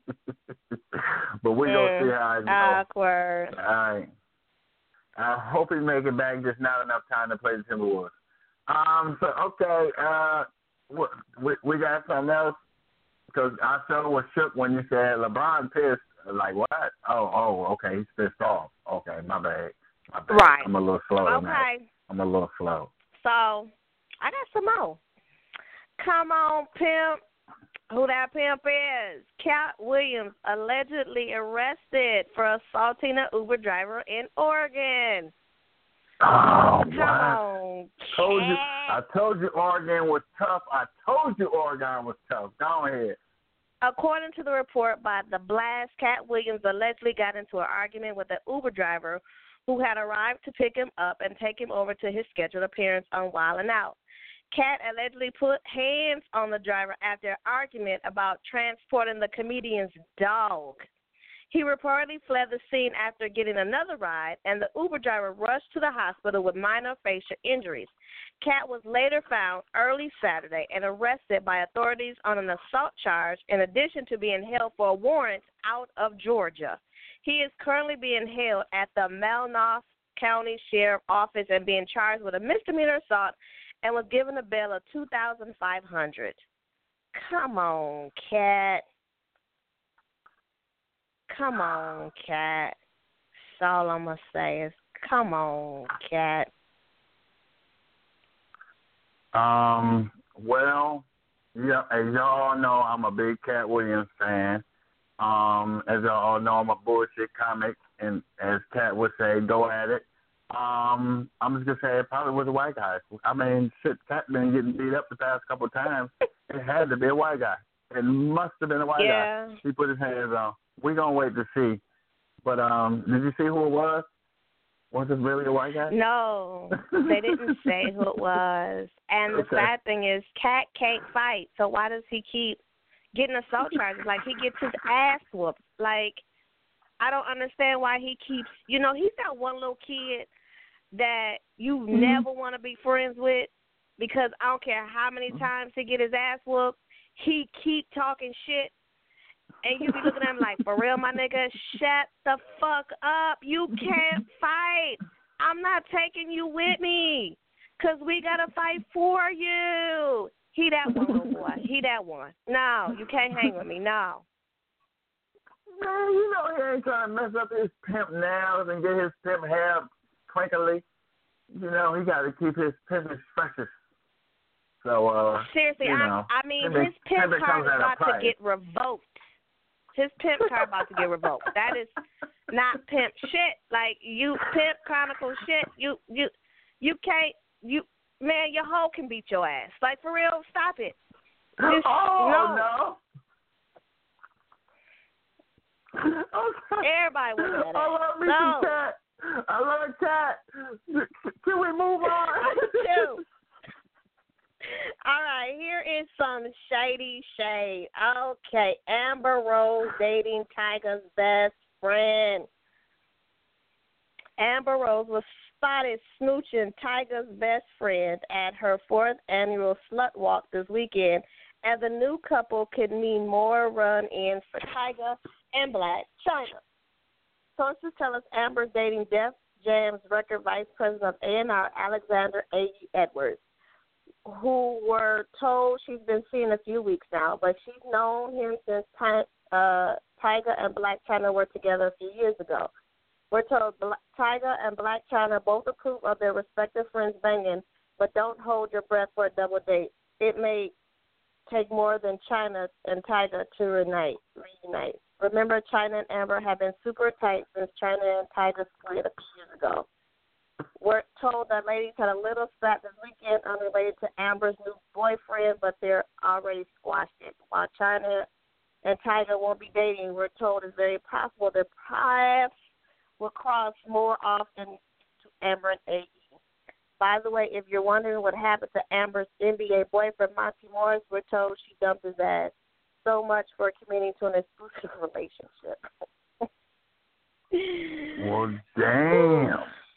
[SPEAKER 3] we gonna see how it goes.
[SPEAKER 1] Awkward.
[SPEAKER 3] All right. I hope he make it back. Just not enough time to play the Timberwolves. Um. So okay. Uh. We we got something else because I sure was shook when you said LeBron pissed. Like what? Oh oh. Okay. He's pissed off. Okay. My bad. My bad.
[SPEAKER 1] Right.
[SPEAKER 3] I'm a little slow.
[SPEAKER 1] Okay.
[SPEAKER 3] Tonight. I'm a little slow.
[SPEAKER 1] So I got some more. Come on, pimp. Who that pimp is? Cat Williams allegedly arrested for assaulting an Uber driver in Oregon.
[SPEAKER 3] Oh,
[SPEAKER 1] Come
[SPEAKER 3] wow.
[SPEAKER 1] on,
[SPEAKER 3] Told you,
[SPEAKER 1] Cat.
[SPEAKER 3] I told you Oregon was tough. I told you Oregon was tough. Go ahead.
[SPEAKER 1] According to the report by The Blast, Cat Williams allegedly got into an argument with an Uber driver who had arrived to pick him up and take him over to his scheduled appearance on Wild 'N Out. Cat allegedly put hands on the driver after an argument about transporting the comedian's dog. He reportedly fled the scene after getting another ride, and the Uber driver rushed to the hospital with minor facial injuries. Cat was later found early Saturday and arrested by authorities on an assault charge in addition to being held for a warrant out of Georgia. He is currently being held at the Malnoth County Sheriff Office and being charged with a misdemeanor assault and was given a bail of two thousand five hundred dollars. Come on, Cat. Come on, Cat. That's all I'm going to say is, come on, Cat.
[SPEAKER 3] Um. Well, yeah, as y'all know, I'm a big Cat Williams fan. Um, as y'all know, I'm a bullshit comic, and as Cat would say, go at it. Um, I'm just gonna say it probably was a white guy. I mean, shit, Cat been getting beat up the past couple of times. It had to be a white guy. It must have been a white
[SPEAKER 1] yeah.
[SPEAKER 3] guy. He put his hands on. We're gonna wait to see. But um, did you see who it was? Was it really a white guy?
[SPEAKER 1] No, they didn't say who it was. And the
[SPEAKER 3] Okay.
[SPEAKER 1] sad thing is, Cat can't fight. So why does he keep getting assault charges? Like, he gets his ass whooped. Like, I don't understand why he keeps, you know, he's that one little kid that you mm-hmm. never want to be friends with because I don't care how many times he get his ass whooped, he keep talking shit. And you be looking at him like, for real, my nigga, shut the fuck up. You can't fight. I'm not taking you with me because we got to fight for you. He that one, little boy. He that one. No, you can't hang with me. No.
[SPEAKER 3] Man, you know he ain't trying to mess up his pimp nails and get his pimp hair twinkly. You know, he got to keep his pimp as freshest. So, uh,
[SPEAKER 1] seriously,
[SPEAKER 3] you
[SPEAKER 1] I,
[SPEAKER 3] know,
[SPEAKER 1] I mean,
[SPEAKER 3] pimp,
[SPEAKER 1] his pimp
[SPEAKER 3] pimp
[SPEAKER 1] card is about
[SPEAKER 3] to
[SPEAKER 1] to get revoked. His pimp card about to get revoked. That is not pimp shit. Like, you pimp chronicle shit. You, you, you can't, you, man, your hoe can beat your ass. Like, for real, stop it. Just,
[SPEAKER 3] oh,
[SPEAKER 1] no.
[SPEAKER 3] no. Okay.
[SPEAKER 1] Everybody was that.
[SPEAKER 3] I love me
[SPEAKER 1] no.
[SPEAKER 3] some Cat. I love Cat. Can we move on?
[SPEAKER 1] I do. All right, here is some shady shade. Okay, Amber Rose dating Tyga's best friend. Amber Rose was spotted smooching Tyga's best friend at her fourth annual Slut Walk this weekend, and the new couple could mean more run-ins for Tyga and Blac Chyna. Sources tell us Amber's dating Def Jam's record vice president of A and R, Alexander A. Edwards, who were told she's been seeing a few weeks now, but she's known him since Ty, uh, Tyga and Blac Chyna were together a few years ago. We're told Bla- Tyga and Blac Chyna both approve of their respective friends banging, but don't hold your breath for a double date. It may take more than Chyna and Tyga to reunite. reunite. Remember, Chyna and Amber have been super tight since Chyna and Tyga split a few years ago. We're told that ladies had a little spat this weekend unrelated to Amber's new boyfriend, but they're already squashed it. While Chyna and Tyga won't be dating, we're told it's very possible their paths will cross more often to Amber and A E. By the way, if you're wondering what happened to Amber's N B A boyfriend, Monty Morris, we're told she dumped his ass. So much for committing to an exclusive relationship.
[SPEAKER 3] Well, damn.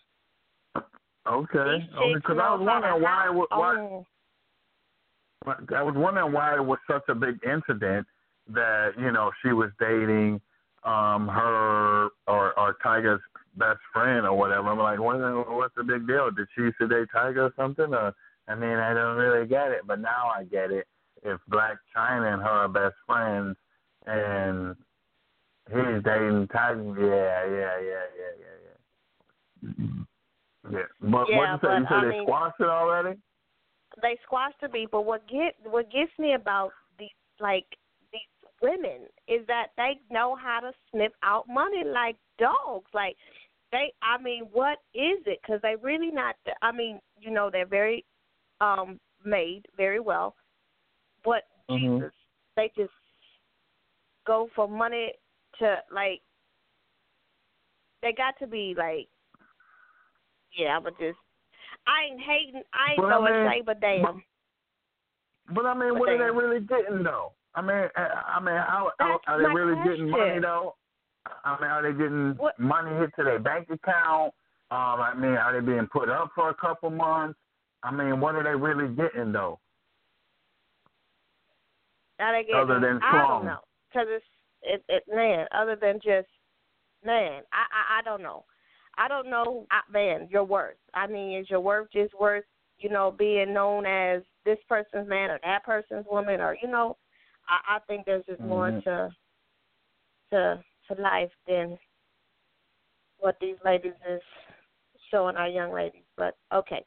[SPEAKER 3] Okay. Because I was wondering why, why, why. I was wondering why it was such a big incident that, you know, she was dating um, her or, or Tyga's best friend or whatever. I'm like, what, what's the big deal? Did she used to date Tyga or something? Or, I mean, I don't really get it, but now I get it. If Blac Chyna and her are best friends and he's dating Tyga, yeah, yeah, yeah, yeah, yeah, yeah. Yeah, but
[SPEAKER 1] yeah,
[SPEAKER 3] what you say? You said
[SPEAKER 1] I
[SPEAKER 3] they
[SPEAKER 1] mean,
[SPEAKER 3] squashed it already?
[SPEAKER 1] They squashed the beef, but what get what gets me about these like these women is that they know how to sniff out money like dogs. Like they, I mean, what is it? Because they really not. I mean, you know, they're very um, made very well, but
[SPEAKER 3] mm-hmm.
[SPEAKER 1] Jesus, they just go for money to like. They got to be like. Yeah, but just I ain't hating. I ain't
[SPEAKER 3] but
[SPEAKER 1] going
[SPEAKER 3] I mean,
[SPEAKER 1] to say, but damn.
[SPEAKER 3] But, but I mean,
[SPEAKER 1] but
[SPEAKER 3] what
[SPEAKER 1] damn.
[SPEAKER 3] are they really getting though? I mean, I mean, how, how are they really
[SPEAKER 1] question.
[SPEAKER 3] getting money though? I mean, are they getting what? money hit to their bank account? Um, I mean, are they being put up for a couple months? I mean, what are they really getting though?
[SPEAKER 1] Are they getting?
[SPEAKER 3] Other than
[SPEAKER 1] I don't know, because it's it, it man. Other than just man, I I, I don't know. I don't know, man, your worth. I mean, is your worth just worth, you know, being known as this person's man or that person's woman, or, you know, I, I think there's just mm-hmm. more to to to life than what these ladies is showing our young ladies. But, okay.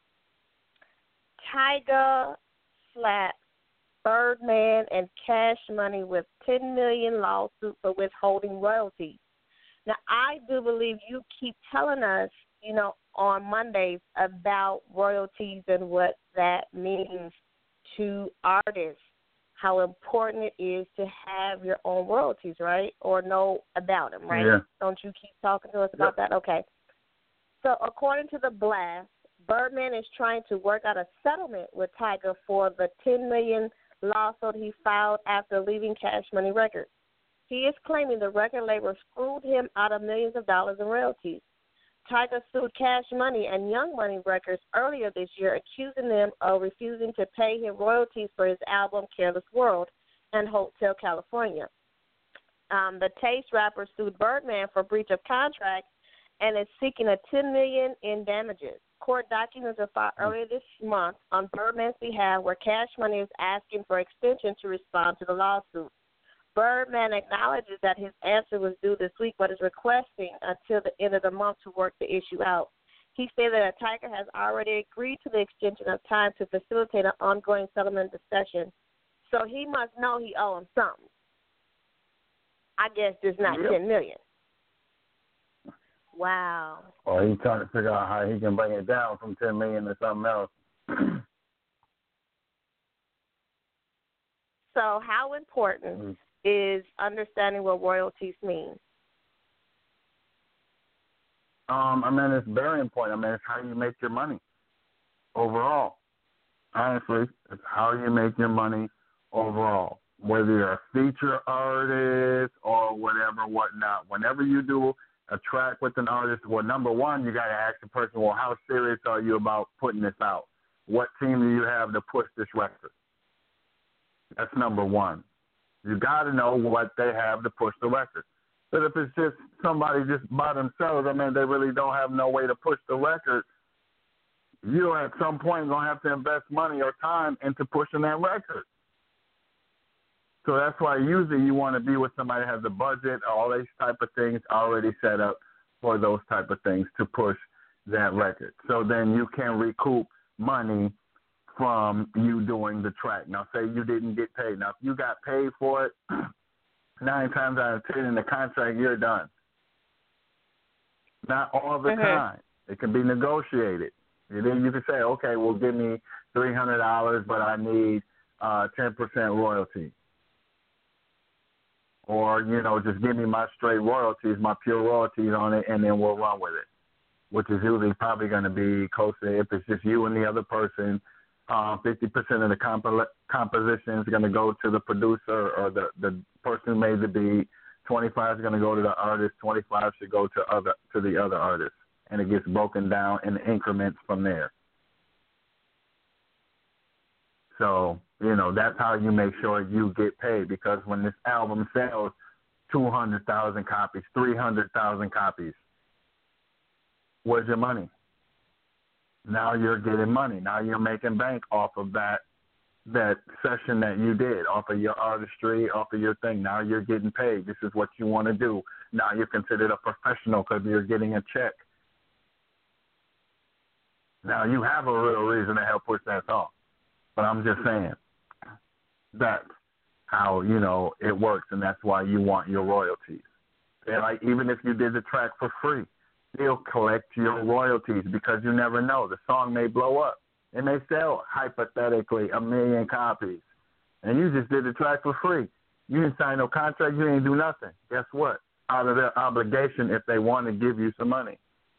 [SPEAKER 1] Tyga slapped Birdman and Cash Money with ten million dollars lawsuit for withholding royalties. Now, I do believe you keep telling us, you know, on Mondays about royalties and what that means to artists, how important it is to have your own royalties, right, or know about them, right?
[SPEAKER 3] Yeah.
[SPEAKER 1] Don't you keep talking to us about yep. that? Okay. So according to The Blast, Birdman is trying to work out a settlement with Tyga for the ten million dollars lawsuit he filed after leaving Cash Money Records. He is claiming the record label screwed him out of millions of dollars in royalties. Tyga sued Cash Money and Young Money Records earlier this year, accusing them of refusing to pay him royalties for his album Careless World and Hotel California. Um, the Taste rapper sued Birdman for breach of contract and is seeking a ten million dollars in damages. Court documents were filed earlier this month on Birdman's behalf, where Cash Money is asking for extension to respond to the lawsuit. Birdman acknowledges that his answer was due this week, but is requesting until the end of the month to work the issue out. He stated that Tyga has already agreed to the extension of time to facilitate an ongoing settlement discussion, so he must know he owes him something. I guess just not
[SPEAKER 3] yep.
[SPEAKER 1] ten million dollars. Wow.
[SPEAKER 3] Well, he's trying to figure out how he can bring it down from ten million dollars to something else.
[SPEAKER 1] So how important mm-hmm. is understanding what royalties mean?
[SPEAKER 3] Um, I mean, it's very important. I mean, it's how you make your money overall. Honestly, it's how you make your money overall. Whether you're a feature artist or whatever, whatnot. Whenever you do a track with an artist, well, number one, you got to ask the person, well, how serious are you about putting this out? What team do you have to push this record? That's number one. You got to know what they have to push the record. But if it's just somebody just by themselves, I mean, they really don't have no way to push the record, you at some point going to have to invest money or time into pushing that record. So that's why usually you want to be with somebody that has a budget, all these type of things already set up for those type of things to push that record. So then you can recoup money from you doing the track. Now, say you didn't get paid. Now, if you got paid for it, nine times out of ten in the contract, you're done. Not all the
[SPEAKER 1] mm-hmm.
[SPEAKER 3] time. It can be negotiated. And then you can say, okay, well, give me three hundred dollars, but I need uh, ten percent royalty. Or, you know, just give me my straight royalties, my pure royalties on it, and then we'll run with it, which is usually probably going to be close to, if it's just you and the other person, uh, fifty percent of the comp- composition is going to go to the producer or the, the person who made the beat, twenty-five is going to go to the artist, twenty-five should go to other to the other artist, and it gets broken down in increments from there. So, you know, that's how you make sure you get paid, because when this album sells two hundred thousand copies, three hundred thousand copies, where's your money? Now you're getting money. Now you're making bank off of that that session that you did, off of your artistry, off of your thing. Now you're getting paid. This is what you want to do. Now you're considered a professional because you're getting a check. Now you have a real reason to help push that song. But I'm just saying that's how, you know, it works, and that's why you want your royalties. And like, even if you did the track for free, they'll collect your royalties, because you never know. The song may blow up. It may sell, hypothetically, a million copies. And you just did the track for free. You didn't sign no contract. You didn't do nothing. Guess what? Out of their obligation, if they want to give you some money,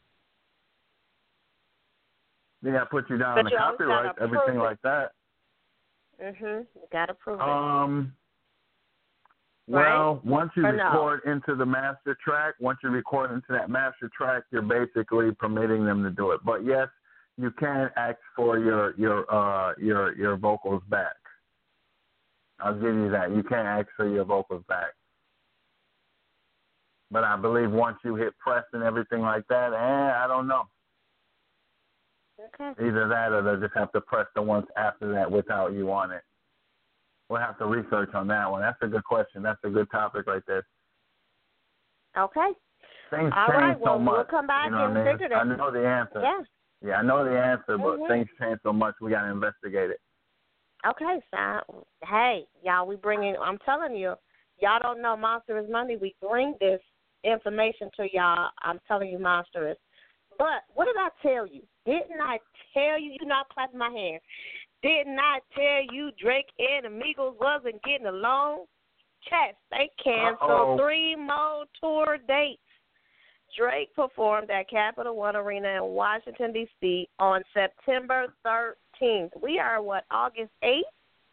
[SPEAKER 3] they got to put you down on the copyright, everything like that.
[SPEAKER 1] Mhm. You gotta prove it.
[SPEAKER 3] Um. Well, right? once you or record no? into the master track, once you record into that master track, you're basically permitting them to do it. But yes, you can ask for your your uh your your vocals back. I'll give you that. You can ask for your vocals back. But I believe once you hit press and everything like that, eh, I don't know.
[SPEAKER 1] Okay.
[SPEAKER 3] Either that, or they'll just have to press the ones after that without you on it. We'll have to research on that one. That's a good question. That's a good topic right there.
[SPEAKER 1] Okay.
[SPEAKER 3] Things
[SPEAKER 1] All
[SPEAKER 3] change
[SPEAKER 1] right. Well,
[SPEAKER 3] so much.
[SPEAKER 1] We'll come back
[SPEAKER 3] you know
[SPEAKER 1] and
[SPEAKER 3] I mean?
[SPEAKER 1] figure that.
[SPEAKER 3] I know the answer.
[SPEAKER 1] Yeah.
[SPEAKER 3] Yeah, I know the answer, but
[SPEAKER 1] mm-hmm.
[SPEAKER 3] things change so much. We got to investigate it.
[SPEAKER 1] Okay, so hey, y'all, we bring in. I'm telling you, y'all don't know Monster is Monday. We bring this information to y'all. I'm telling you, Monster is. But what did I tell you? Didn't I tell you? You're not clapping my hands. Didn't I tell you Drake and Amigos wasn't getting along? Chess, they canceled Uh-oh. three more tour dates. Drake performed at Capital One Arena in Washington, D C on September thirteenth. We are, what, August eighth?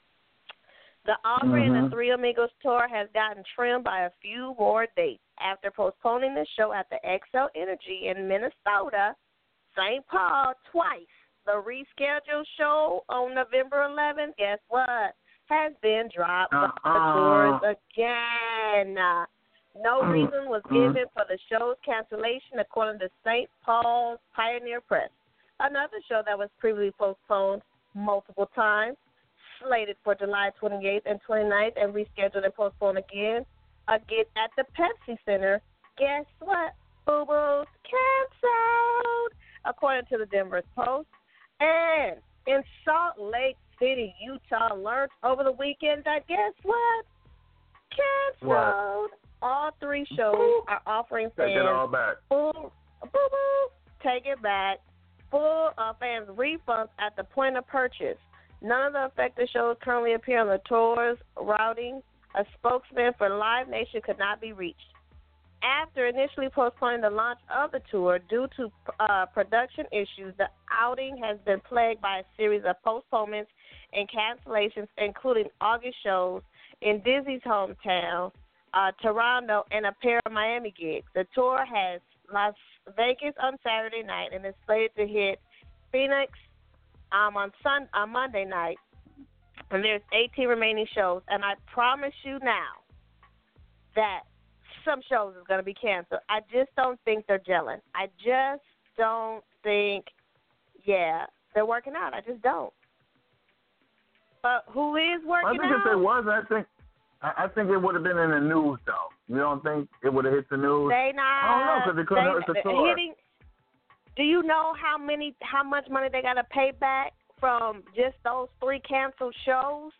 [SPEAKER 1] The Aubrey mm-hmm. and the Three Amigos tour has gotten trimmed by a few more dates. After postponing the show at the X L Energy in Minnesota, Saint Paul twice, the rescheduled show on November eleventh, guess what, has been dropped uh-uh. by the tours again. No reason was given for the show's cancellation, according to Saint Paul's Pioneer Press. Another show that was previously postponed multiple times, slated for July twenty-eighth and twenty-ninth, and rescheduled and postponed again, again at the Pepsi Center. Guess what? Boo Boo's canceled, according to the Denver Post. And in Salt Lake City, Utah, learned over the weekend that guess what? Canceled.
[SPEAKER 3] What?
[SPEAKER 1] All three shows are offering fans
[SPEAKER 3] Take it all back.
[SPEAKER 1] Full, boo boo, take it back. Full uh, fans refunds at the point of purchase. None of the affected shows currently appear on the tour's routing. A spokesman for Live Nation could not be reached. After initially postponing the launch of the tour due to uh, production issues, the outing has been plagued by a series of postponements and cancellations, including August shows in Dizzy's hometown, uh, Toronto, and a pair of Miami gigs. The tour has Las Vegas on Saturday night and is slated to hit Phoenix um, on Sun on Monday night. And there's eighteen remaining shows. And I promise you now that some shows is going to be canceled. I just don't think they're gelling. I just don't think, yeah, they're working out. I just don't. But who is working out?
[SPEAKER 3] I think out? if they was, I think I think it would have been in the news, though. You don't think it would have hit the news?
[SPEAKER 1] They not.
[SPEAKER 3] I don't know, because it couldn't hurt the tour.
[SPEAKER 1] Hitting, do you know how many, how much money they got to pay back from just those three canceled shows?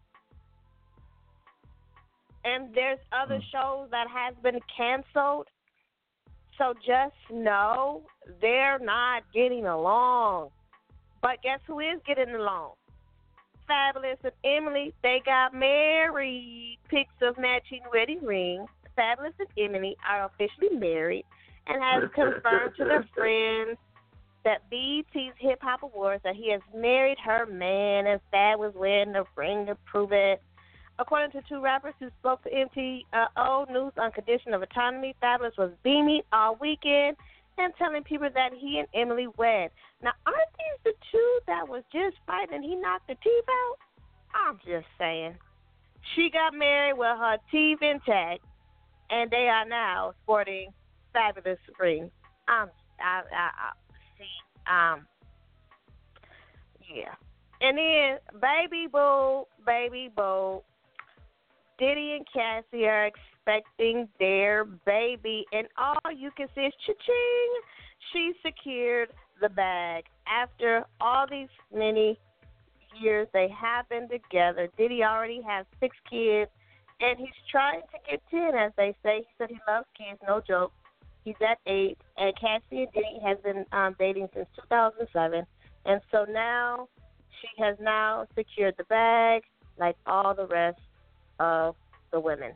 [SPEAKER 1] And there's other mm. shows that has been canceled. So just know they're not getting along. But guess who is getting along? Fabulous and Emily, they got married. Pics of matching wedding rings. Fabulous and Emily are officially married and has confirmed to their friends that B E T's Hip Hop Awards that he has married her man, and Fab was wearing the ring to prove it. According to two rappers who spoke to M T O News on condition of autonomy, Fabulous was beaming all weekend and telling people that he and Emily wed. Now, aren't these the two that was just fighting and he knocked the teeth out? I'm just saying. She got married with her teeth intact, and they are now sporting fabulous rings. Um, I, I, I see. Um, yeah. And then, baby boo, baby boo, Diddy and Cassie are expecting their baby, and all you can see is cha-ching. She secured the bag. After all these many years they have been together, Diddy already has six kids, and he's trying to get ten, as they say. He said he loves kids, no joke. He's at eight, and Cassie and Diddy has been um, dating since two thousand seven, and so now she has now secured the bag, like all the rest of the women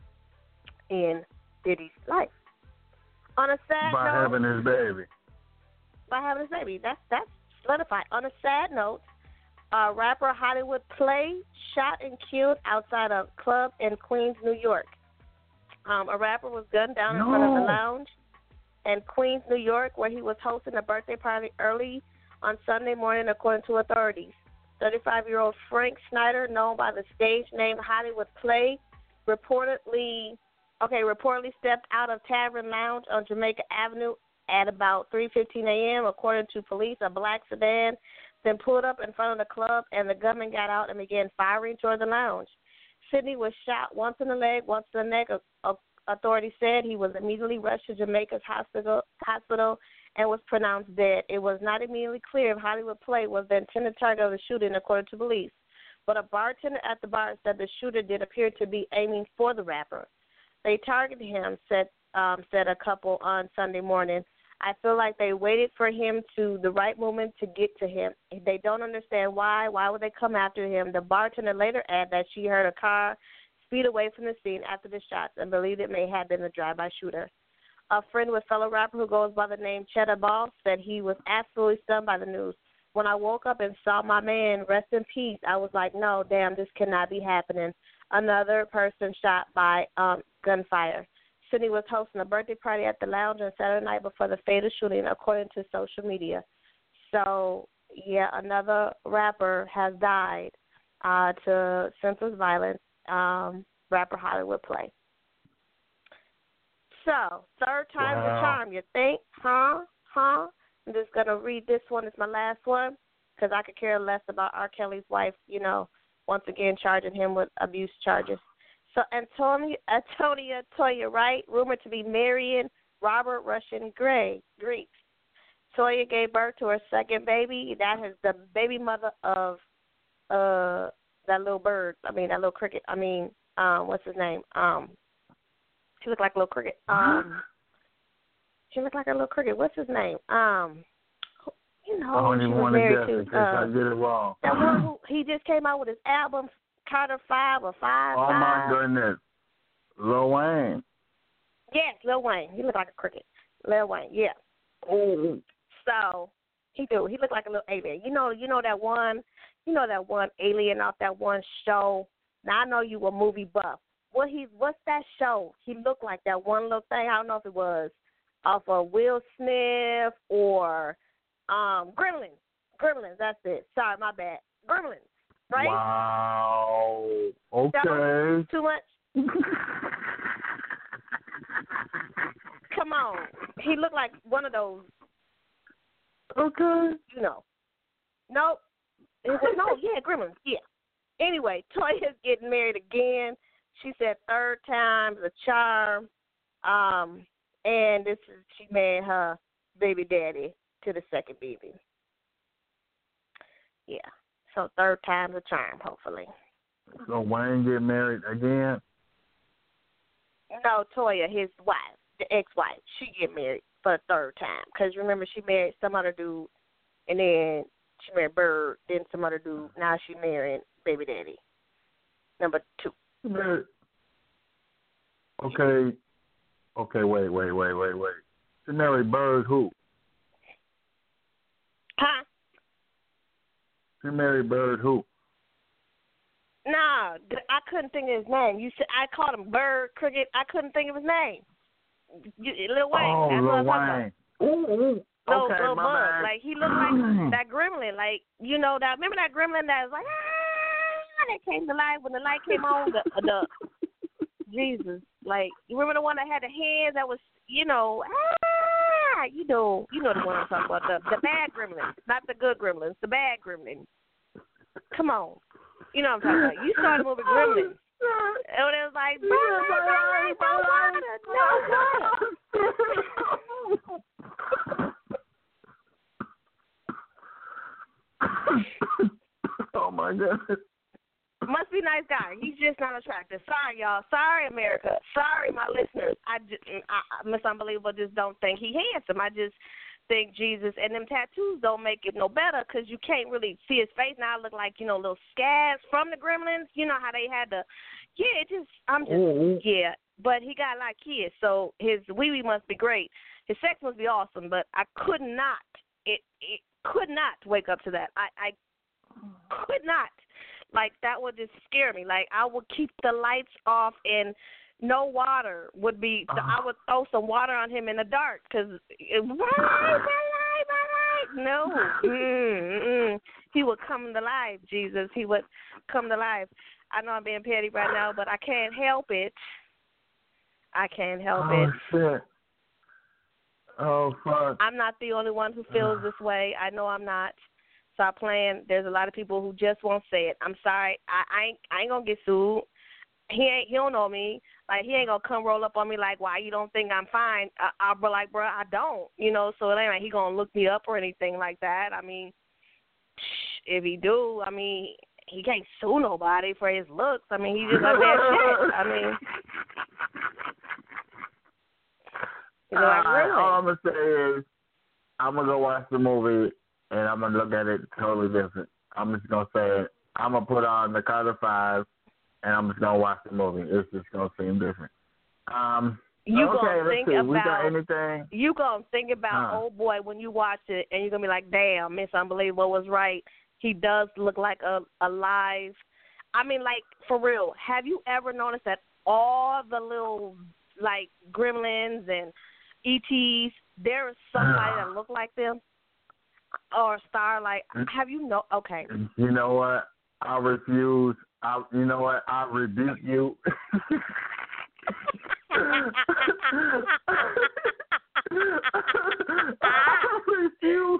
[SPEAKER 1] in Diddy's life. On a sad
[SPEAKER 3] by
[SPEAKER 1] note,
[SPEAKER 3] having his baby.
[SPEAKER 1] By having his baby, that's that's solidified. On a sad note, uh, rapper Hollywood Play shot and killed outside a club in Queens, New York. Um, a rapper was gunned down
[SPEAKER 3] no.
[SPEAKER 1] in front of the lounge in Queens, New York, where he was hosting a birthday party early on Sunday morning, according to authorities. thirty-five-year-old Frank Snyder, known by the stage name Hollywood Play, reportedly, okay, reportedly stepped out of Tavern Lounge on Jamaica Avenue at about three fifteen a.m. According to police, a black sedan then pulled up in front of the club, and the gunman got out and began firing toward the lounge. Sidney was shot once in the leg, once in the neck. Authorities said he was immediately rushed to Jamaica's hospital, hospital and was pronounced dead. It was not immediately clear if Hollywood Play was the intended target of the shooting, according to police. But a bartender at the bar said the shooter did appear to be aiming for the rapper. They targeted him, said um, said a couple on Sunday morning. I feel like they waited for him to the right moment to get to him. They don't understand why. Why would they come after him? The bartender later added that she heard a car speed away from the scene after the shots and believed it may have been a drive-by shooter. A friend with fellow rapper who goes by the name Cheddar Ball said he was absolutely stunned by the news. When I woke up and saw my man rest in peace, I was like, no, damn, this cannot be happening. Another person shot by um, gunfire. Sidney was hosting a birthday party at the lounge on Saturday night before the fatal shooting, according to social media. So, yeah, another rapper has died uh, to senseless violence, um, rapper Hollywood Play. So, third time's wow. the charm, you think? Huh? Huh? I'm just going to read this one. It's my last one because I could care less about R. Kelly's wife, you know, once again charging him with abuse charges. So, Antonia, Antonia Toya Wright, rumored to be marrying Robert Russian Gray, Greek. Toya gave birth to her second baby. That is the baby mother of uh that little bird. I mean, that little cricket. I mean, um, what's his name? Um, she looked like a little cricket. Um, she looked like a little cricket. What's his name? Um, you know,
[SPEAKER 3] I don't
[SPEAKER 1] she
[SPEAKER 3] even
[SPEAKER 1] was
[SPEAKER 3] want to
[SPEAKER 1] married
[SPEAKER 3] guess
[SPEAKER 1] to.
[SPEAKER 3] in case
[SPEAKER 1] Uh,
[SPEAKER 3] I get it wrong.
[SPEAKER 1] that one who he just came out with his album, Carter Five or Five.
[SPEAKER 3] Oh
[SPEAKER 1] five.
[SPEAKER 3] my goodness, Lil Wayne.
[SPEAKER 1] Yes, Lil Wayne. He looked like a cricket. Lil Wayne. Yeah.
[SPEAKER 3] Oh.
[SPEAKER 1] So he do. He looked like a little alien. You know, you know that one. You know that one alien off that one show. Now I know you a movie buff. what he what's that show? He looked like that one little thing. I don't know if it was off of Will Smith or um Gremlins. Gremlins, that's it. Sorry, my bad. Gremlins, right?
[SPEAKER 3] Wow. Okay.
[SPEAKER 1] Too much? Come on. He looked like one of those.
[SPEAKER 3] Okay.
[SPEAKER 1] You know. Nope. It was, no, yeah, Gremlins, yeah. Anyway, Toya's getting married again. She said third time's a charm. Um, and this is she married her baby daddy to the second baby. Yeah. So third time's a charm, hopefully.
[SPEAKER 3] So Wayne get married again?
[SPEAKER 1] No, Toya, his wife, the ex-wife, she get married for the third time. Because remember, she married some other dude, and then she married Bird, then some other dude. Now she married baby daddy, number two.
[SPEAKER 3] Okay. Okay, wait, wait, wait, wait, wait. She married Bird who?
[SPEAKER 1] Huh?
[SPEAKER 3] She married Bird who?
[SPEAKER 1] Nah, I couldn't think of his name. You said I called him Bird Cricket. I couldn't think of his name. You, Lil Wayne.
[SPEAKER 3] Oh,
[SPEAKER 1] That's
[SPEAKER 3] Lil
[SPEAKER 1] what I'm
[SPEAKER 3] Wayne. Ooh, ooh.
[SPEAKER 1] Lil,
[SPEAKER 3] Okay,
[SPEAKER 1] Lil
[SPEAKER 3] my
[SPEAKER 1] Bug.
[SPEAKER 3] bad.
[SPEAKER 1] Like he looked like that gremlin. Like you know that. Remember that gremlin that was like ah, that came to life when the light came on. The, the Jesus. Like you remember the one that had the hands that was you know ah you know you know the one I'm talking about the the bad gremlin, not the good gremlins, the bad gremlin. Come on. You know what I'm talking about. You saw the movie Gremlins. And it was like,
[SPEAKER 3] oh, my goodness.
[SPEAKER 1] Must be a nice guy. He's just not attractive. Sorry, y'all. Sorry, America. Sorry, my listeners. I just, I, Miss Unbelievable just don't think he handsome. I just think Jesus and them tattoos don't make it no better because you can't really see his face. Now I look like, you know, little scabs from the Gremlins. You know how they had the, yeah, it just, I'm just, mm-hmm. yeah. But he got a lot of kids, so his wee-wee must be great. His sex must be awesome, but I could not, it, it could not wake up to that. I, I could not. Like, that would just scare me. Like, I would keep the lights off and no water would be, uh, I would throw some water on him in the dark because, my light, my light, my light. No. Mm-mm. He would come to life, Jesus. He would come to life. I know I'm being petty right now, but I can't help it. I can't help
[SPEAKER 3] oh,
[SPEAKER 1] it.
[SPEAKER 3] Shit. Oh, fuck.
[SPEAKER 1] I'm not the only one who feels this way. I know I'm not. Stop playing. There's a lot of people who just won't say it. I'm sorry. I, I ain't I ain't gonna get sued. He ain't he don't know me. Like he ain't gonna come roll up on me like, why you don't think I'm fine? I, I'll be like, bro, I don't. You know, so it ain't like he gonna look me up or anything like that. I mean, if he do, I mean, he can't sue nobody for his looks. I mean, he just up there shit. I mean, you know, like, really?
[SPEAKER 3] uh, all I'm gonna say is I'm gonna go watch the movie. And I'm going to look at it totally different. I'm just going to say it. I'm going to put on the Carter Five, and I'm just going to watch the movie. It's just going to seem different. Um,
[SPEAKER 1] you
[SPEAKER 3] okay,
[SPEAKER 1] gonna
[SPEAKER 3] let's
[SPEAKER 1] think
[SPEAKER 3] see.
[SPEAKER 1] about,
[SPEAKER 3] we got anything?
[SPEAKER 1] You going to think about,
[SPEAKER 3] huh.
[SPEAKER 1] oh, boy, when you watch it, and you're going to be like, damn, Miss Unbelievable was right. He does look like a alive. I mean, like, for real, have you ever noticed that all the little, like, gremlins and E Ts, there is somebody that look like them? Or Starlight, have you know? Okay.
[SPEAKER 3] You know what? I refuse. I. You know what? I rebuke you. I refuse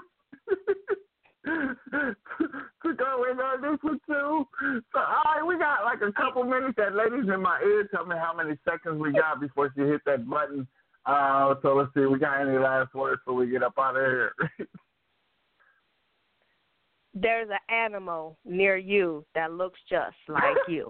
[SPEAKER 3] to go in on this with you. So, all right, we got like a couple minutes. That lady's in my ear. Tell me how many seconds we got before she hit that button. Uh, so let's see. We got any last words before we get up out of here?
[SPEAKER 1] There's an animal near you that looks just like you.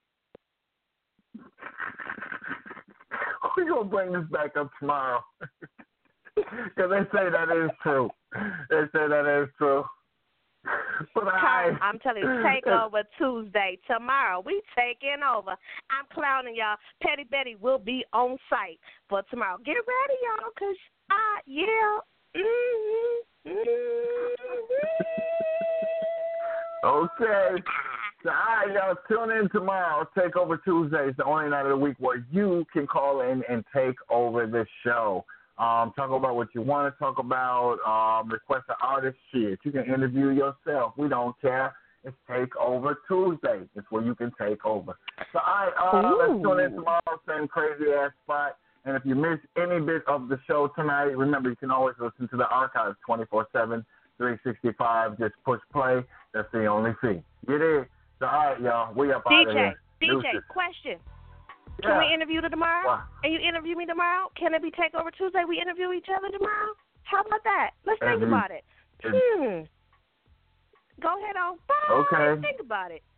[SPEAKER 3] We're going to bring this back up tomorrow. Because they say that is true. They say that is true. But I,
[SPEAKER 1] I'm telling you, take over Tuesday. Tomorrow, we taking over. I'm clowning y'all. Petty Betty will be on site for tomorrow. Get ready, y'all, because, uh, yeah. Mm-hmm. Mm-hmm.
[SPEAKER 3] Okay. So, all right, y'all, tune in tomorrow. Takeover Tuesday is the only night of the week where you can call in and take over the show. Um, talk about what you want to talk about. Um, request an artist shit. You can interview yourself. We don't care. It's Takeover Tuesday. It's where you can take over. So, all right, uh, let's tune in tomorrow. Same crazy-ass spot. And if you miss any bit of the show tonight, remember, you can always listen to the archives twenty-four seven, three sixty-five. Just push play. That's the only fee. Get it? So, all right, y'all. We up out of here.
[SPEAKER 1] D J, D J,
[SPEAKER 3] Deuces.
[SPEAKER 1] question. Can
[SPEAKER 3] Yeah.
[SPEAKER 1] we interview you tomorrow?
[SPEAKER 3] What?
[SPEAKER 1] And you interview me tomorrow? Can it be Takeover Tuesday? We interview each other tomorrow? How about that? Let's think
[SPEAKER 3] Mhm.
[SPEAKER 1] about it. Hmm. Go ahead on. Bye.
[SPEAKER 3] Okay.
[SPEAKER 1] Think about it.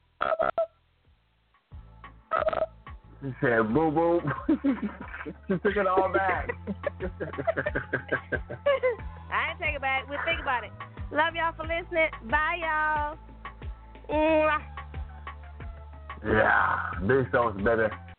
[SPEAKER 3] She said, boo boo. She took it all back.
[SPEAKER 1] I ain't take it back. We'll think about it. Love y'all for listening. Bye, y'all. Mwah.
[SPEAKER 3] Yeah, Big So's better.